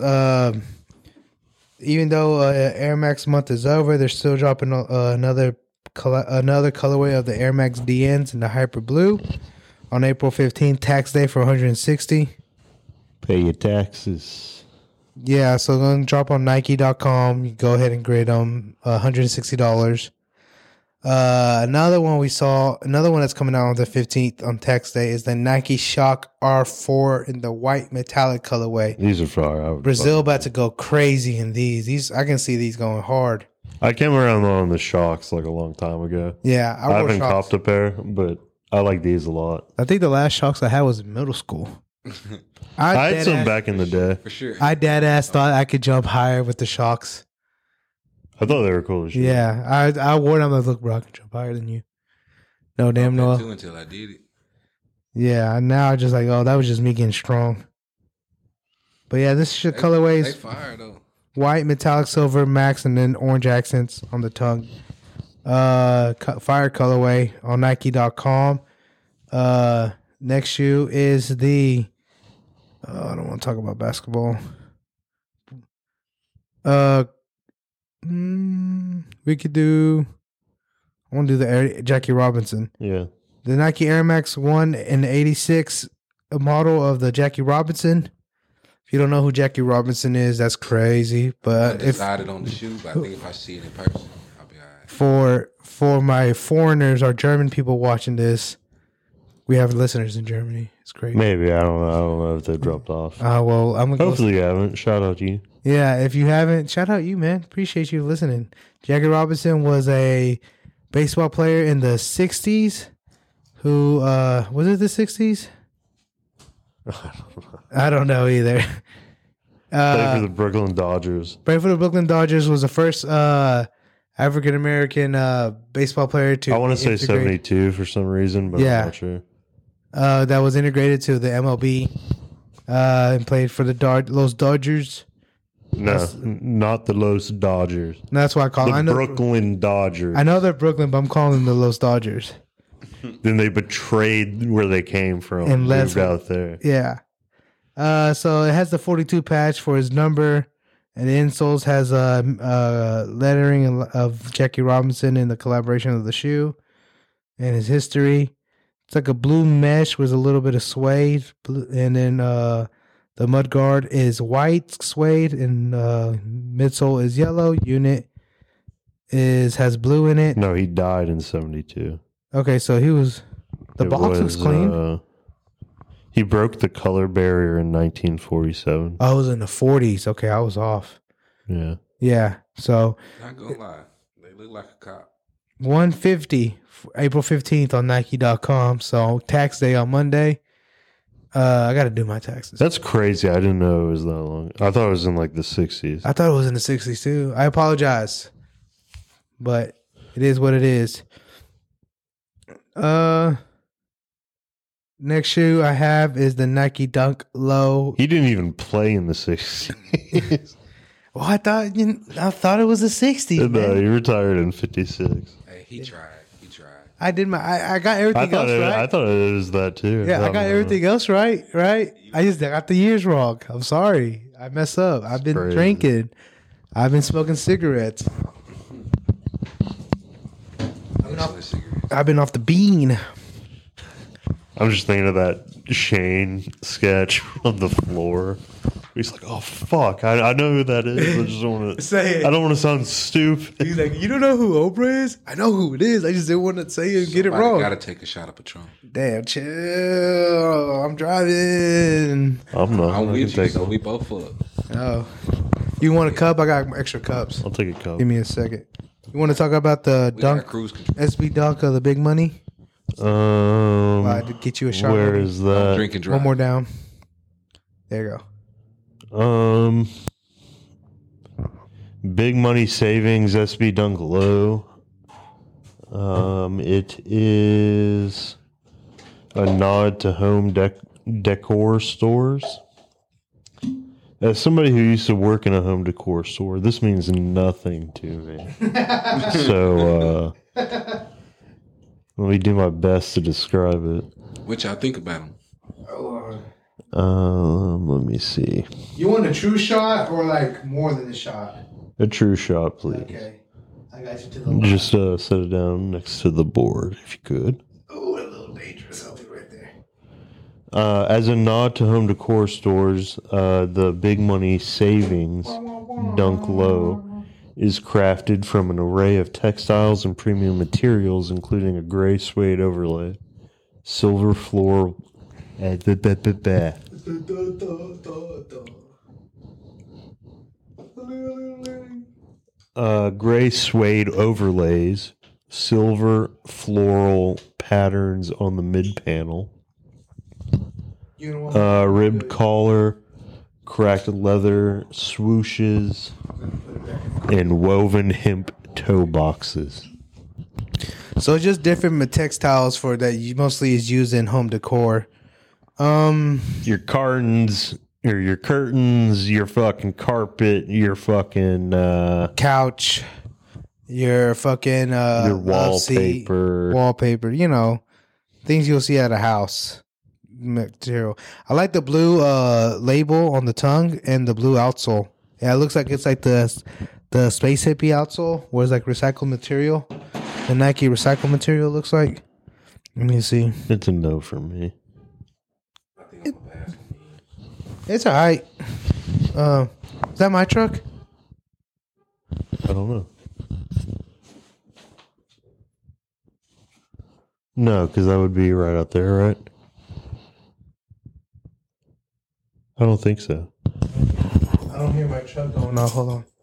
even though Air Max month is over, they're still dropping another colorway of the Air Max DNs in the Hyper Blue on April 15th, tax day for $160. Pay your taxes. Yeah, so going to drop on Nike.com. You go ahead and grade them $160. Another one that's coming out on the 15th on tax day is the Nike Shock R4 in the white metallic colorway. These are fire. Brazil about to go crazy in these. I can see these going hard. I came around on the Shocks a long time ago. Yeah, I wore haven't Shocks. copped a pair, but I like these a lot. I think the last Shocks I had was in middle school. I had some back in the day. For sure. I dead ass thought I could jump higher with the Shocks. I thought they were cool as shit. Yeah, I wore them. I was like, look, bro, I can jump higher than you. No, damn no. Too until I did it. Yeah, now I just like, oh, that was just me getting strong. But yeah, this shit colorways. They fire though. white, metallic silver, max, and then orange accents on the tongue. Fire colorway on Nike.com. Next shoe is the. I don't want to talk about basketball. We could do. I want to do the Jackie Robinson. Yeah. The Nike Air Max 1 and the 86 model of the Jackie Robinson. If you don't know who Jackie Robinson is, that's crazy. I But decided on the shoe, but I think if I see it in person, I'll be all right. for my foreigners or German people watching this, we have listeners in Germany. It's crazy. Maybe. I don't know if they dropped off. Well, I'm gonna Hopefully you haven't. Shout out to you. Yeah, if you haven't, shout out you, man. Appreciate you listening. Jackie Robinson was a baseball player in the 60s who, was it the 60s? I don't know either. Played for the Brooklyn Dodgers. Played for the Brooklyn Dodgers, was the first African-American baseball player to I want to say integrate- 72 for some reason, but Yeah. I'm not sure. that was integrated to the MLB and played for the Los Dodgers. No, not the Los Dodgers. And that's why I call The them. Brooklyn Dodgers. I know they're Brooklyn, but I'm calling them the Los Dodgers. Then they betrayed where they came from And and moved left- out there. Yeah. So it has the 42 patch for his number, and the insoles has lettering of Jackie Robinson in the collaboration of the shoe and his history. It's like a blue mesh with a little bit of suede, and then the mud guard is white suede, and midsole is yellow. Unit has blue in it. No, he died in 72. Okay, so he was. The box looks clean. He broke the color barrier in 1947. I was in the 40s. Okay, I was off. Yeah. Yeah, so Not gonna lie, they look like a cop. 150 April 15th on Nike.com. So tax day on Monday. I got to do my taxes. That's crazy. I didn't know it was that long. I thought it was in like the 60s. I thought it was in the 60s too. I apologize, but it is what it is. Next shoe I have is the Nike Dunk Low. He didn't even play in the 60s. Well, I thought it was the 60s. No, Man. he retired in 56. Hey, he tried. He tried. I did I got everything else right. I thought it was that too. Yeah, I don't got know. everything else right. I just got the years wrong. I'm sorry. I messed up. I've been crazy. drinking. I've been smoking cigarettes. Excellent cigarette. I've been off the bean. I'm just thinking of that Shane sketch on the floor. He's like, "Oh fuck, I know who that is. I just don't want to Say it. I don't want to sound stupid." He's like, you don't know who Oprah is? I know who it is. I just didn't want to say it and get it wrong. Got to take a shot of Patron. Damn, chill. I'm driving. I'm not. I'm I with can you, take. so we both fuck. Oh, you want a cup? I got extra cups. I'll take a cup. Give me a second. You want to talk about the We got dunk cruise control. SB dunk of the big money? I had to get you a shot. Where ready. is that? Drinking dry. One more down. There you go. Big Money Savings SB Dunk Low. It is a nod to home decor stores. As somebody who used to work in a home decor store, this means nothing to me. So let me do my best to describe it. What y'all think about him? Let me see. You want a true shot or like more than a shot? A true shot, please. Okay. I got you to the left. Just set it down next to the board, if you could. Oh, a little dangerous. I'll be right there. As a nod to home decor stores, the Big Money Savings Dunk Low is crafted from an array of textiles and premium materials, including a gray suede overlay, silver floral, gray suede overlays, silver floral patterns on the mid panel, ribbed collar, cracked leather swooshes, and woven hemp toe boxes. So just different textiles for that mostly is used in home decor. Your cartons or your curtains, your fucking carpet, your fucking couch, your fucking your love seat, wallpaper, you know, things you'll see at a house material. I like the blue label on the tongue and the blue outsole. Yeah, it looks like it's like the Space Hippie outsole, where it's like recycled material. The Nike recycled material looks like. Let me see. It's a no for me. It's all right. Is that my truck? I don't know. No, because that would be right out there, right? I don't think so. I don't hear my truck going off. Hold on.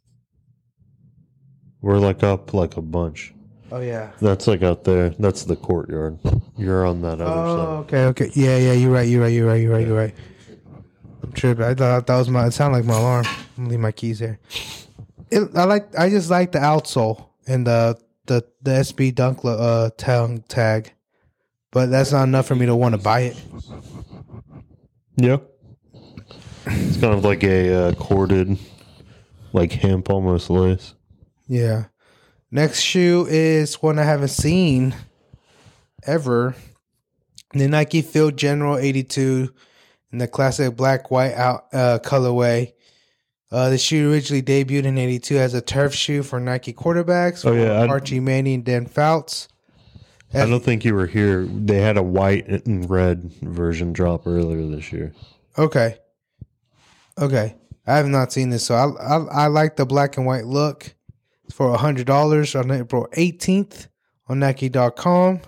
We're like up like a bunch. Oh, yeah. That's like out there. That's the courtyard. You're on that other side. Okay. Yeah, you're right. I'm tripping. I thought that was it sounded like my alarm. I'm gonna leave my keys here. I just like the outsole and the SB Dunk tongue tag, but that's not enough for me to want to buy it. Yeah. It's kind of like a corded, like hemp almost lace. Yeah. Next shoe is one I haven't seen ever. The Nike Field General 82 in the classic black-white colorway. The shoe originally debuted in 82 as a turf shoe for Nike quarterbacks. Archie Manning and Dan Fouts. I don't think you were here. They had a white and red version drop earlier this year. Okay. I have not seen this, so I like the black and white look. It's for $100 on April 18th on Nike.com.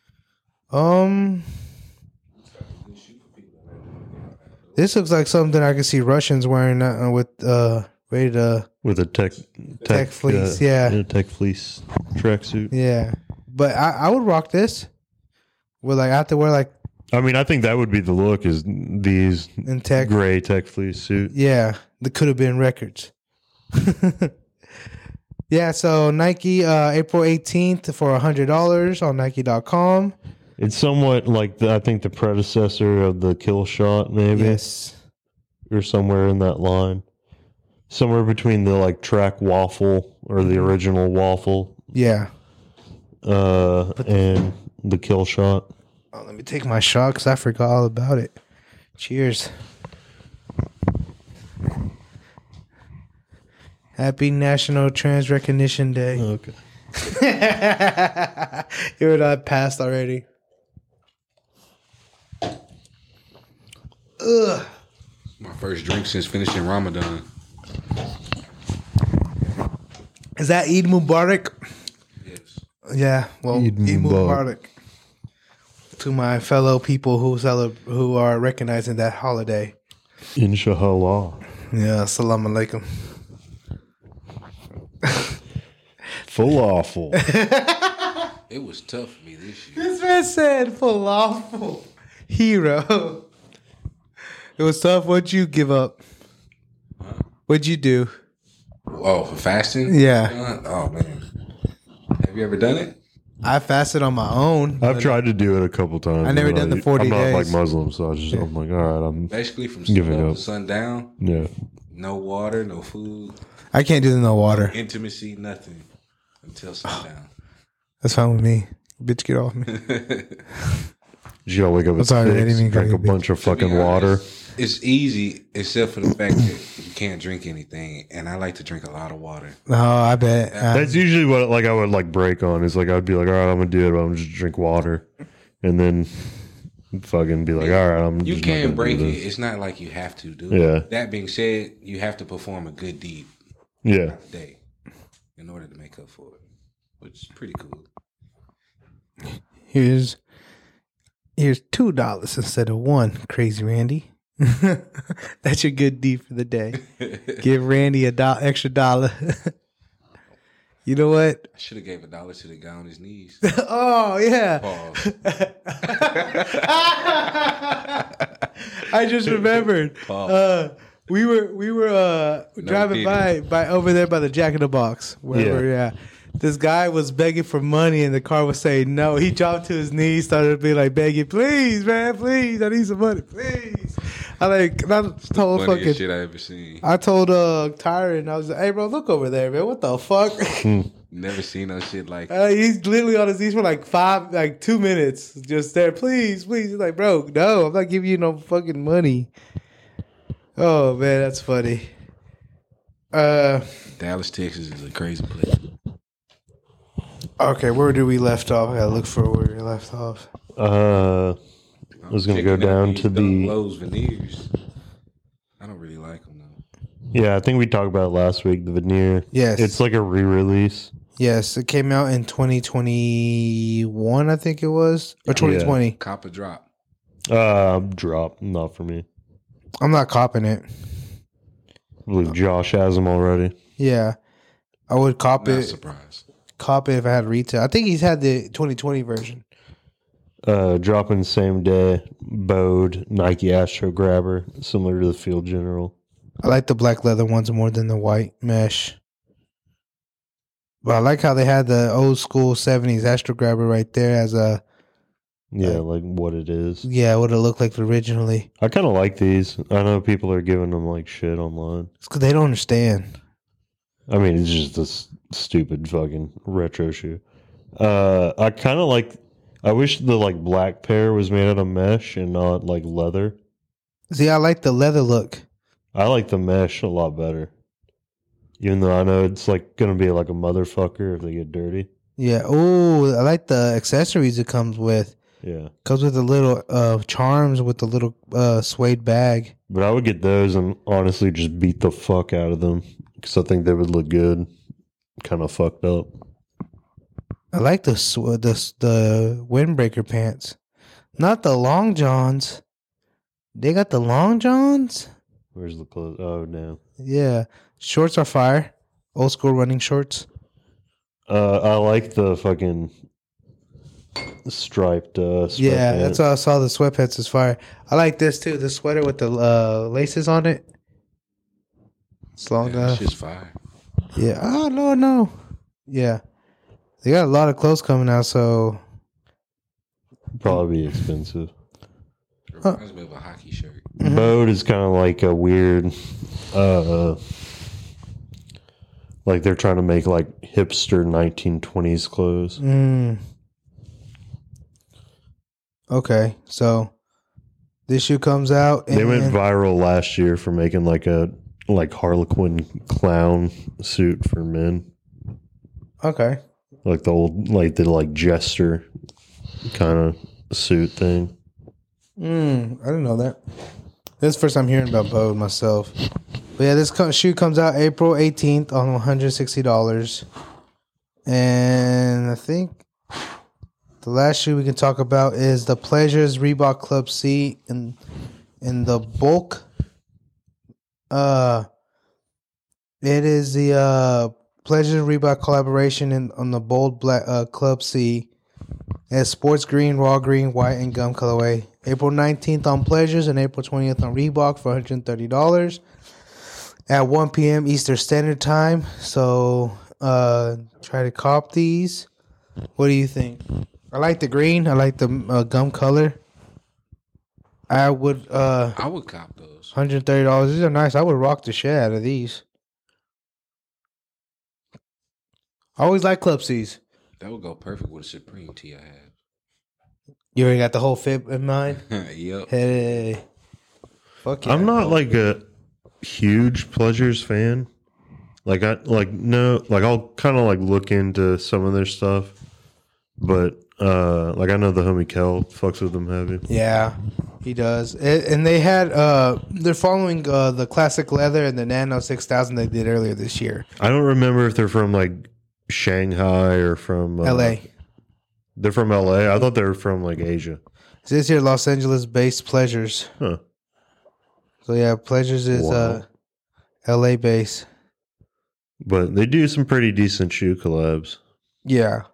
This looks like something I can see Russians wearing with a tech fleece, tech fleece tracksuit. Yeah, but I would rock this. With I have to wear like. I mean, I think that would be the look. Is these in tech gray tech fleece suit? Yeah, that could have been records. Yeah, so Nike April 18th for $100 on Nike.com. It's somewhat like I think the predecessor of the Kill Shot, maybe. Yes. Or somewhere in that line. Somewhere between the like track waffle or the original waffle. Yeah. And the Kill Shot. Oh, let me take my shot because I forgot all about it. Cheers. Happy National Trans Recognition Day. Okay. You heard I passed already. Ugh. My first drink since finishing Ramadan. Is that Eid Mubarak? Yes. Yeah, well, Eid Mubarak. To my fellow people who are recognizing that holiday. Inshallah. Yeah, assalamu alaikum. Falafel. It was tough for me this year. This man said falafel. Hero. It was tough. What'd you give up? What'd you do? Oh, for fasting? Yeah. Oh, man. Have you ever done it? I fasted on my own. I've tried to do it a couple times. I never done the 40 days. I'm not like Muslim, so I'm like, all right, I'm basically from giving sun up up to sundown. Yeah. No water, no food. I can't do the no water. Intimacy, nothing until sundown. That's fine with me. Bitch, get off me. You gotta wake up at 6, drink a bunch of fucking water. It's easy, except for the fact that you can't drink anything, and I like to drink a lot of water. Oh, I bet. That's usually what I would like break on. Is like I'd be like, all right, I'm gonna do it, but I'm gonna just drink water, and then fucking be like, all right, I'm. You just can break it. It's not like you have to do it. Yeah. That being said, you have to perform a good deed. Yeah. Day, in order to make up for it, which is pretty cool. Here's $2 instead of $1. Crazy Randy. That's your good deed for the day. Give Randy extra $1. You know what? I should have gave $1 to the guy on his knees. Oh yeah. I just remembered. We were driving by over there by the Jack in the Box. Wherever, yeah. This guy was begging for money and the car was saying no. He dropped to his knees, started to be like begging, please, man, please, I need some money, please. told Funniest fucking shit I ever seen. I told Tyron, I was like, hey bro, look over there, man. What the fuck? Never seen no shit like He's literally on his knees for like 2 minutes. Just there, please. He's like, bro, no, I'm not giving you no fucking money. Oh man, that's funny. Dallas, Texas is a crazy place. Okay, where do we left off? I gotta look for where we left off. I was gonna go down to the Lowe's veneers. I don't really like them though. Yeah, I think we talked about it last week. The veneer. Yes. It's like a re-release. Yes, it came out in 2021, I think it was, or 2020. Cop a drop. Drop. Not for me. I'm not copping it. I believe Josh has them already. Yeah, I would cop Not it. surprised. Cop it if I had retail. I think he's had the 2020 version. Dropping same day. Bode Nike Astro Grabber, similar to the Field General. I like the black leather ones more than the white mesh. But I like how they had the old school 70s Astro Grabber right there as a... Yeah, like what it is. Yeah, what it looked like originally. I kind of like these. I know people are giving them like shit online. It's because they don't understand. I mean, it's just this stupid fucking retro shoe. I kind of like... I wish the like black pair was made out of mesh and not like leather. See, I like the leather look. I like the mesh a lot better. Even though I know it's like going to be like a motherfucker if they get dirty. Yeah. Oh, I like the accessories it comes with. Yeah. Comes with the little charms with the little suede bag. But I would get those and honestly just beat the fuck out of them because I think they would look good. Kind of fucked up. I like the windbreaker pants. Not the long johns. They got the long johns? Where's the clothes? Oh, no. Yeah. Shorts are fire. Old school running shorts. I like the fucking striped sweatpants. Yeah, that's why I saw the sweatpants is fire. I like this too. The sweater with the laces on it. It's long Yeah, that enough. shit's fire. Yeah. Oh, no. Yeah. They got a lot of clothes coming out, so... Probably be expensive. It reminds me of a hockey shirt. Mm-hmm. Bode is kind of like a weird... like they're trying to make like hipster 1920s clothes. Okay, so this shoe comes out. They went viral last year for making like a Harlequin clown suit for men. Okay. Like the old, like the like jester kind of suit thing. I didn't know that. This is the first time hearing about Bode myself. But yeah, this shoe comes out April 18th on $160. And I think the last shoe we can talk about is the Pleasures Reebok Club C in the bulk. It is the Pleasures Reebok collaboration on the bold black Club C. It has sports green, raw green, white, and gum colorway. April 19th on Pleasures and April 20th on Reebok for $130 at 1 p.m. Eastern Standard Time. So try to cop these. What do you think? I like the green. I like the gum color. I would cop those. $130. These are nice. I would rock the shit out of these. I always like Club C's. That would go perfect with a Supreme tee I have. You already got the whole fit in mind? Yep. Hey. Fuck yeah. I'm not like a huge Pleasures fan. I'll kind of like look into some of their stuff, but like I know the homie Kel fucks with them heavy. Yeah, he does. And they had they're following the classic leather and the Nano 6000 they did earlier this year. I don't remember if they're from like Shanghai or from LA. They're from LA. I thought they were from like Asia. It says here Los Angeles based Pleasures. Huh. So yeah, Pleasures is Wow. LA based. But they do some pretty decent shoe collabs. Yeah.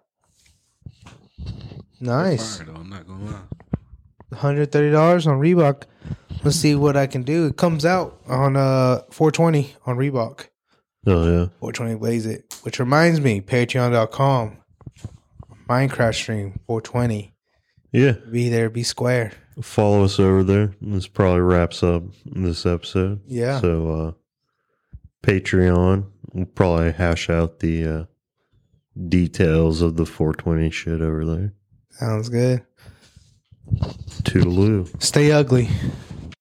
Nice. Fire, though, I'm not gonna lie. $130 on Reebok. Let's see what I can do. It comes out on 420 on Reebok. Oh yeah. 420 Blaze It. Which reminds me, Patreon.com. Minecraft stream 420. Yeah. Be there, be square. follow us over there. This probably wraps up this episode. Yeah. So Patreon, we'll probably hash out the details of the 420 shit over there. Sounds good. Toodaloo. Stay ugly.